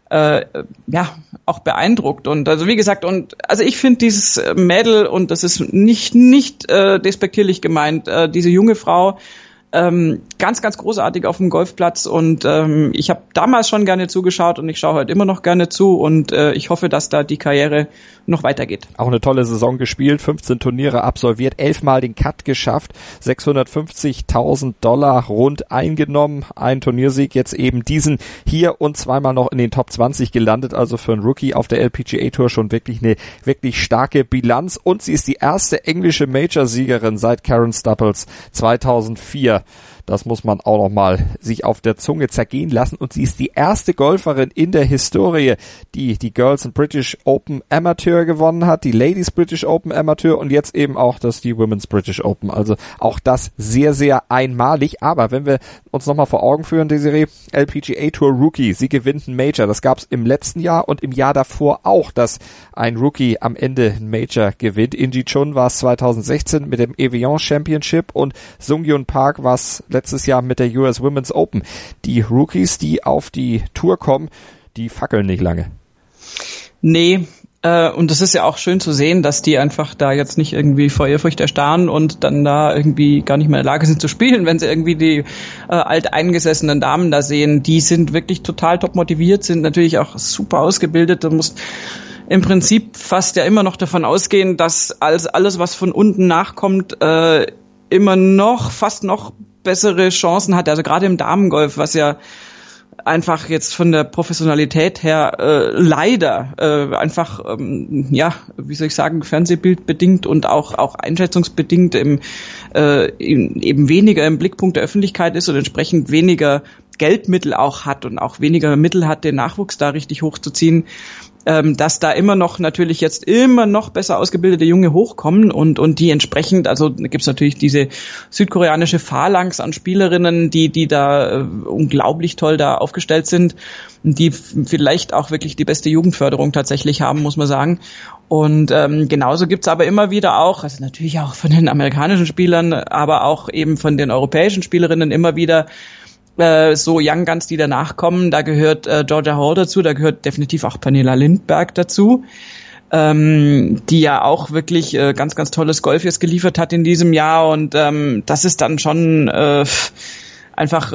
auch beeindruckt. Und also wie gesagt, also ich finde dieses Mädel, und das ist nicht despektierlich gemeint, diese junge Frau, ganz, ganz großartig auf dem Golfplatz und ich habe damals schon gerne zugeschaut und ich schaue heute immer noch gerne zu und ich hoffe, dass da die Karriere noch weitergeht. Auch eine tolle Saison gespielt, 15 Turniere absolviert, 11 Mal den Cut geschafft, $650.000 rund eingenommen, ein Turniersieg, jetzt eben diesen hier und 2-mal noch in den Top 20 gelandet, also für einen Rookie auf der LPGA Tour schon wirklich eine wirklich starke Bilanz und sie ist die erste englische Major-Siegerin seit Karen Stupples 2004. Turnier. Das muss man auch noch mal sich auf der Zunge zergehen lassen. Und sie ist die erste Golferin in der Historie, die die Girls and British Open Amateur gewonnen hat, die Ladies British Open Amateur und jetzt eben auch die Women's British Open. Also auch das sehr, sehr einmalig. Aber wenn wir uns nochmal vor Augen führen, Desiree, LPGA Tour Rookie, sie gewinnt einen Major. Das gab es im letzten Jahr und im Jahr davor auch, dass ein Rookie am Ende einen Major gewinnt. Inji Chun war es 2016 mit dem Evian Championship und Sung-Hyun Park war es letztes Jahr mit der US Women's Open. Die Rookies, die auf die Tour kommen, die fackeln nicht lange. Nee, und das ist ja auch schön zu sehen, dass die einfach da jetzt nicht irgendwie vor Ehrfurcht erstarren und dann da irgendwie gar nicht mehr in der Lage sind zu spielen, wenn sie irgendwie die alteingesessenen Damen da sehen. Die sind wirklich total top motiviert, sind natürlich auch super ausgebildet. Du musst im Prinzip fast ja immer noch davon ausgehen, dass alles, was von unten nachkommt, immer noch, fast noch bessere Chancen hat. Also gerade im Damengolf, was ja einfach jetzt von der Professionalität her leider einfach wie soll ich sagen, fernsehbildbedingt und auch einschätzungsbedingt eben weniger im Blickpunkt der Öffentlichkeit ist und entsprechend weniger Geldmittel auch hat und auch weniger Mittel hat, den Nachwuchs da richtig hochzuziehen, dass da immer noch natürlich jetzt immer noch besser ausgebildete Junge hochkommen und die entsprechend, also gibt's natürlich diese südkoreanische Phalanx an Spielerinnen, die da unglaublich toll da aufgestellt sind, die vielleicht auch wirklich die beste Jugendförderung tatsächlich haben, muss man sagen. Und genauso gibt's aber immer wieder auch, also natürlich auch von den amerikanischen Spielern, aber auch eben von den europäischen Spielerinnen immer wieder so Young Guns, die danach kommen. Da gehört Georgia Hall dazu, da gehört definitiv auch Pernilla Lindberg dazu, die ja auch wirklich ganz, ganz tolles Golf jetzt geliefert hat in diesem Jahr. Und das ist dann schon einfach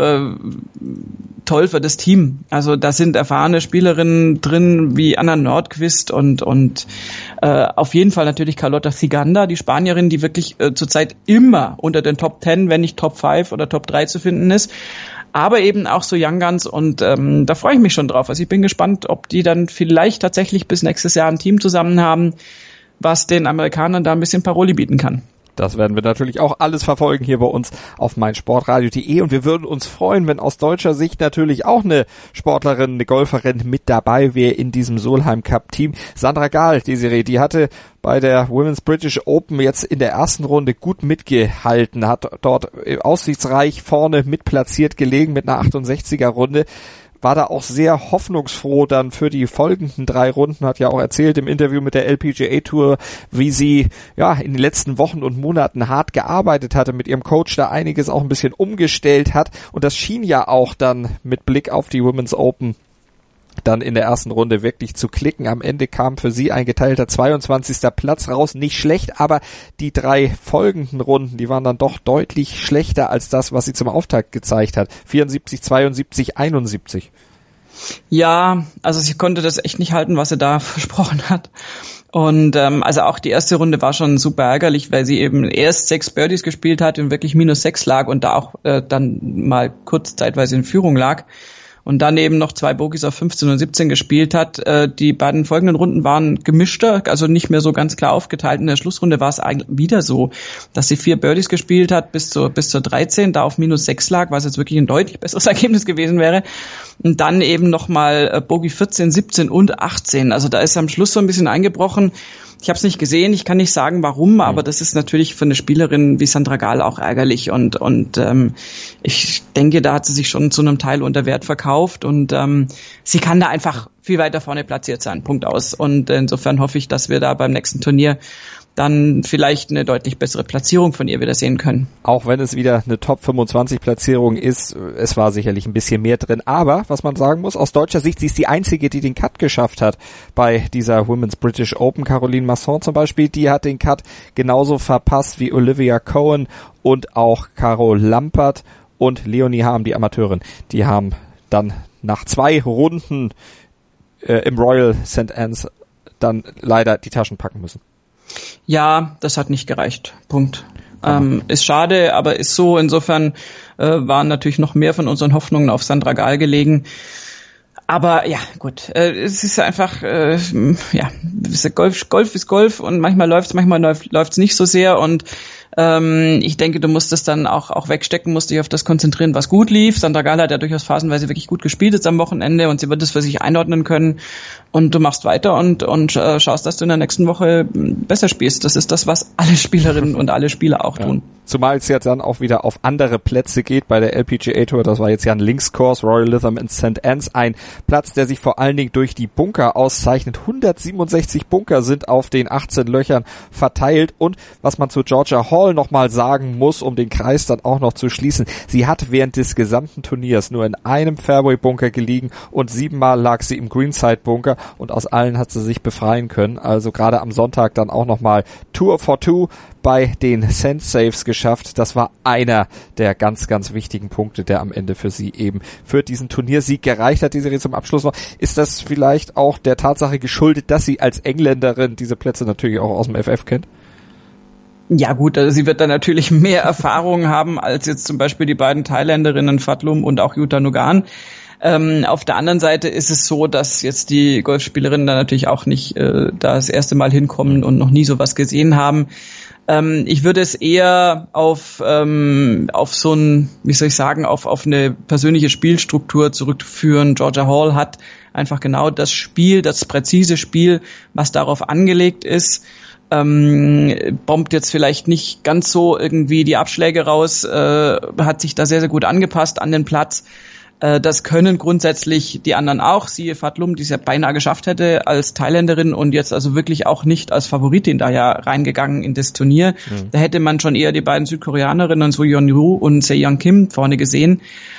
toll für das Team. Also da sind erfahrene Spielerinnen drin wie Anna Nordqvist und auf jeden Fall natürlich Carlota Ciganda, die Spanierin, die wirklich zurzeit immer unter den Top 10, wenn nicht Top 5 oder Top 3 zu finden ist. Aber eben auch so Young Guns und da freue ich mich schon drauf. Also ich bin gespannt, ob die dann vielleicht tatsächlich bis nächstes Jahr ein Team zusammen haben, was den Amerikanern da ein bisschen Paroli bieten kann. Das werden wir natürlich auch alles verfolgen hier bei uns auf meinsportradio.de und wir würden uns freuen, wenn aus deutscher Sicht natürlich auch eine Sportlerin, eine Golferin mit dabei wäre in diesem Solheim Cup Team. Sandra Gahl, Desiree, die hatte bei der Women's British Open jetzt in der ersten Runde gut mitgehalten, hat dort aussichtsreich vorne mitplatziert gelegen mit einer 68er Runde. War da auch sehr hoffnungsfroh dann für die folgenden 3 Runden, hat ja auch erzählt im Interview mit der LPGA Tour, wie sie ja in den letzten Wochen und Monaten hart gearbeitet hatte, mit ihrem Coach da einiges auch ein bisschen umgestellt hat und das schien ja auch dann mit Blick auf die Women's Open dann in der ersten Runde wirklich zu klicken. Am Ende kam für sie ein geteilter 22. Platz raus. Nicht schlecht, aber die 3 folgenden Runden, die waren dann doch deutlich schlechter als das, was sie zum Auftakt gezeigt hat. 74, 72, 71. Ja, also sie konnte das echt nicht halten, was sie da versprochen hat. Und also auch die erste Runde war schon super ärgerlich, weil sie eben erst 6 Birdies gespielt hat und wirklich -6 lag und da auch dann mal kurz zeitweise in Führung lag. Und dann eben noch 2 Bogies auf 15 und 17 gespielt hat. Die beiden folgenden Runden waren gemischter, also nicht mehr so ganz klar aufgeteilt. In der Schlussrunde war es eigentlich wieder so, dass sie 4 Birdies gespielt hat bis zur 13, da auf -6 lag, was jetzt wirklich ein deutlich besseres Ergebnis gewesen wäre. Und dann eben nochmal Bogie 14, 17 und 18. Also da ist am Schluss so ein bisschen eingebrochen. Ich habe es nicht gesehen, ich kann nicht sagen, warum, aber das ist natürlich für eine Spielerin wie Sandra Gahl auch ärgerlich und ich denke, da hat sie sich schon zu einem Teil unter Wert verkauft und sie kann da einfach viel weiter vorne platziert sein, Punkt aus. Und insofern hoffe ich, dass wir da beim nächsten Turnier dann vielleicht eine deutlich bessere Platzierung von ihr wieder sehen können. Auch wenn es wieder eine Top 25 Platzierung ist, es war sicherlich ein bisschen mehr drin. Aber, was man sagen muss, aus deutscher Sicht, sie ist die einzige, die den Cut geschafft hat bei dieser Women's British Open. Caroline Masson zum Beispiel, die hat den Cut genauso verpasst wie Olivia Cohen und auch Caro Lampert und Leonie Harm, die Amateurin. Die haben dann nach 2 Runden im Royal St. Anne's dann leider die Taschen packen müssen. Ja, das hat nicht gereicht. Punkt. Ist schade, aber ist so. Insofern waren natürlich noch mehr von unseren Hoffnungen auf Sandra Gahl gelegen. Aber ja, gut, es ist einfach, Golf ist Golf und manchmal läuft's nicht so sehr und ich denke, du musst es dann auch wegstecken, musst dich auf das konzentrieren, was gut lief. Sandra Gahl hat ja durchaus phasenweise wirklich gut gespielt jetzt am Wochenende und sie wird es für sich einordnen können und du machst weiter und schaust, dass du in der nächsten Woche besser spielst. Das ist das, was alle Spielerinnen und alle Spieler auch tun. Zumal es jetzt dann auch wieder auf andere Plätze geht bei der LPGA Tour. Das war jetzt ja ein Linkskurs, Royal Lytham in St. Anne's. Ein Platz, der sich vor allen Dingen durch die Bunker auszeichnet. 167 Bunker sind auf den 18 Löchern verteilt. Und was man zu Georgia Hall nochmal sagen muss, um den Kreis dann auch noch zu schließen, sie hat während des gesamten Turniers nur in einem Fairway-Bunker gelegen und 7-mal lag sie im Greenside-Bunker und aus allen hat sie sich befreien können. Also gerade am Sonntag dann auch nochmal Tour for Two bei den Sand-Saves geschafft. Das war einer der ganz, ganz wichtigen Punkte, der am Ende für sie eben für diesen Turniersieg gereicht hat. Die Serie zum Abschluss noch. Ist das vielleicht auch der Tatsache geschuldet, dass sie als Engländerin diese Plätze natürlich auch aus dem FF kennt? Ja gut, also sie wird da natürlich mehr Erfahrung haben als jetzt zum Beispiel die beiden Thailänderinnen Fatlum und auch Jutta Nugan. Auf der anderen Seite ist es so, dass jetzt die Golfspielerinnen da natürlich auch nicht da das erste Mal hinkommen und noch nie sowas gesehen haben. Ich würde es eher auf so ein, auf eine persönliche Spielstruktur zurückführen. Georgia Hall hat einfach genau das Spiel, das präzise Spiel, was darauf angelegt ist. Bombt jetzt vielleicht nicht ganz so irgendwie die Abschläge raus, hat sich da sehr, sehr gut angepasst an den Platz. Das können grundsätzlich die anderen auch. Siehe Fatlum, die es ja beinahe geschafft hätte als Thailänderin und jetzt also wirklich auch nicht als Favoritin da ja reingegangen in das Turnier. Mhm. Da hätte man schon eher die beiden Südkoreanerinnen, So Yeon Ryu und Se Young Kim vorne gesehen.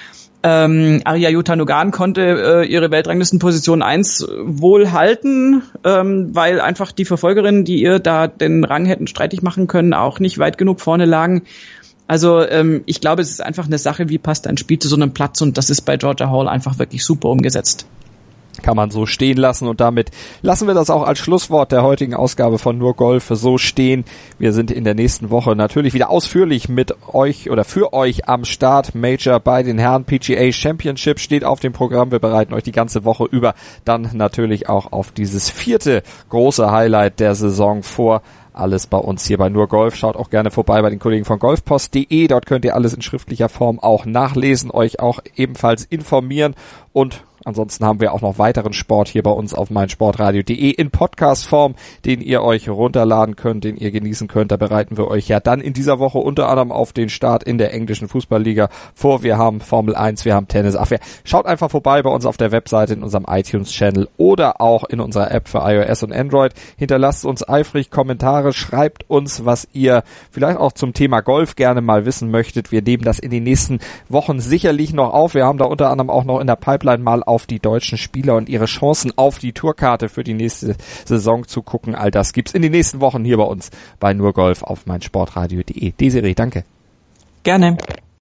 Arya Jutta Nugan konnte ihre Weltranglistenposition 1 wohl halten, weil einfach die Verfolgerinnen, die ihr da den Rang hätten streitig machen können, auch nicht weit genug vorne lagen. Also ich glaube, es ist einfach eine Sache, wie passt ein Spiel zu so einem Platz und das ist bei Georgia Hall einfach wirklich super umgesetzt. Kann man so stehen lassen und damit lassen wir das auch als Schlusswort der heutigen Ausgabe von Nur Golf so stehen. Wir sind in der nächsten Woche natürlich wieder ausführlich mit euch oder für euch am Start. Major bei den Herren, PGA Championship steht auf dem Programm. Wir bereiten euch die ganze Woche über dann natürlich auch auf dieses 4. große Highlight der Saison vor. Alles bei uns hier bei Nur Golf. Schaut auch gerne vorbei bei den Kollegen von golfpost.de. Dort könnt ihr alles in schriftlicher Form auch nachlesen, euch auch ebenfalls informieren und ansonsten haben wir auch noch weiteren Sport hier bei uns auf meinsportradio.de in Podcast-Form, den ihr euch runterladen könnt, den ihr genießen könnt. Da bereiten wir euch ja dann in dieser Woche unter anderem auf den Start in der englischen Fußballliga vor. Wir haben Formel 1, wir haben Tennis. Schaut einfach vorbei bei uns auf der Webseite, in unserem iTunes-Channel oder auch in unserer App für iOS und Android. Hinterlasst uns eifrig Kommentare, schreibt uns, was ihr vielleicht auch zum Thema Golf gerne mal wissen möchtet. Wir nehmen das in den nächsten Wochen sicherlich noch auf. Wir haben da unter anderem auch noch in der Pipeline mal auf die deutschen Spieler und ihre Chancen auf die Tourkarte für die nächste Saison zu gucken. All das gibt's in den nächsten Wochen hier bei uns bei Nur Golf auf meinsportradio.de. Desiree, danke. Gerne.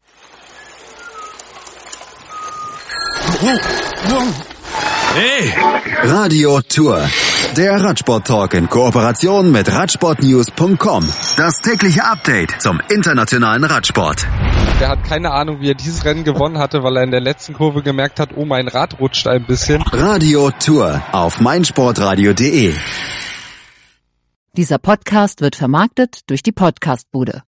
Hey! Radio Tour. Der Radsport-Talk in Kooperation mit Radsportnews.com. Das tägliche Update zum internationalen Radsport. Der hat keine Ahnung, wie er dieses Rennen gewonnen hatte, weil er in der letzten Kurve gemerkt hat, oh, mein Rad rutscht ein bisschen. Radio Tour auf meinsportradio.de. Dieser Podcast wird vermarktet durch die Podcastbude.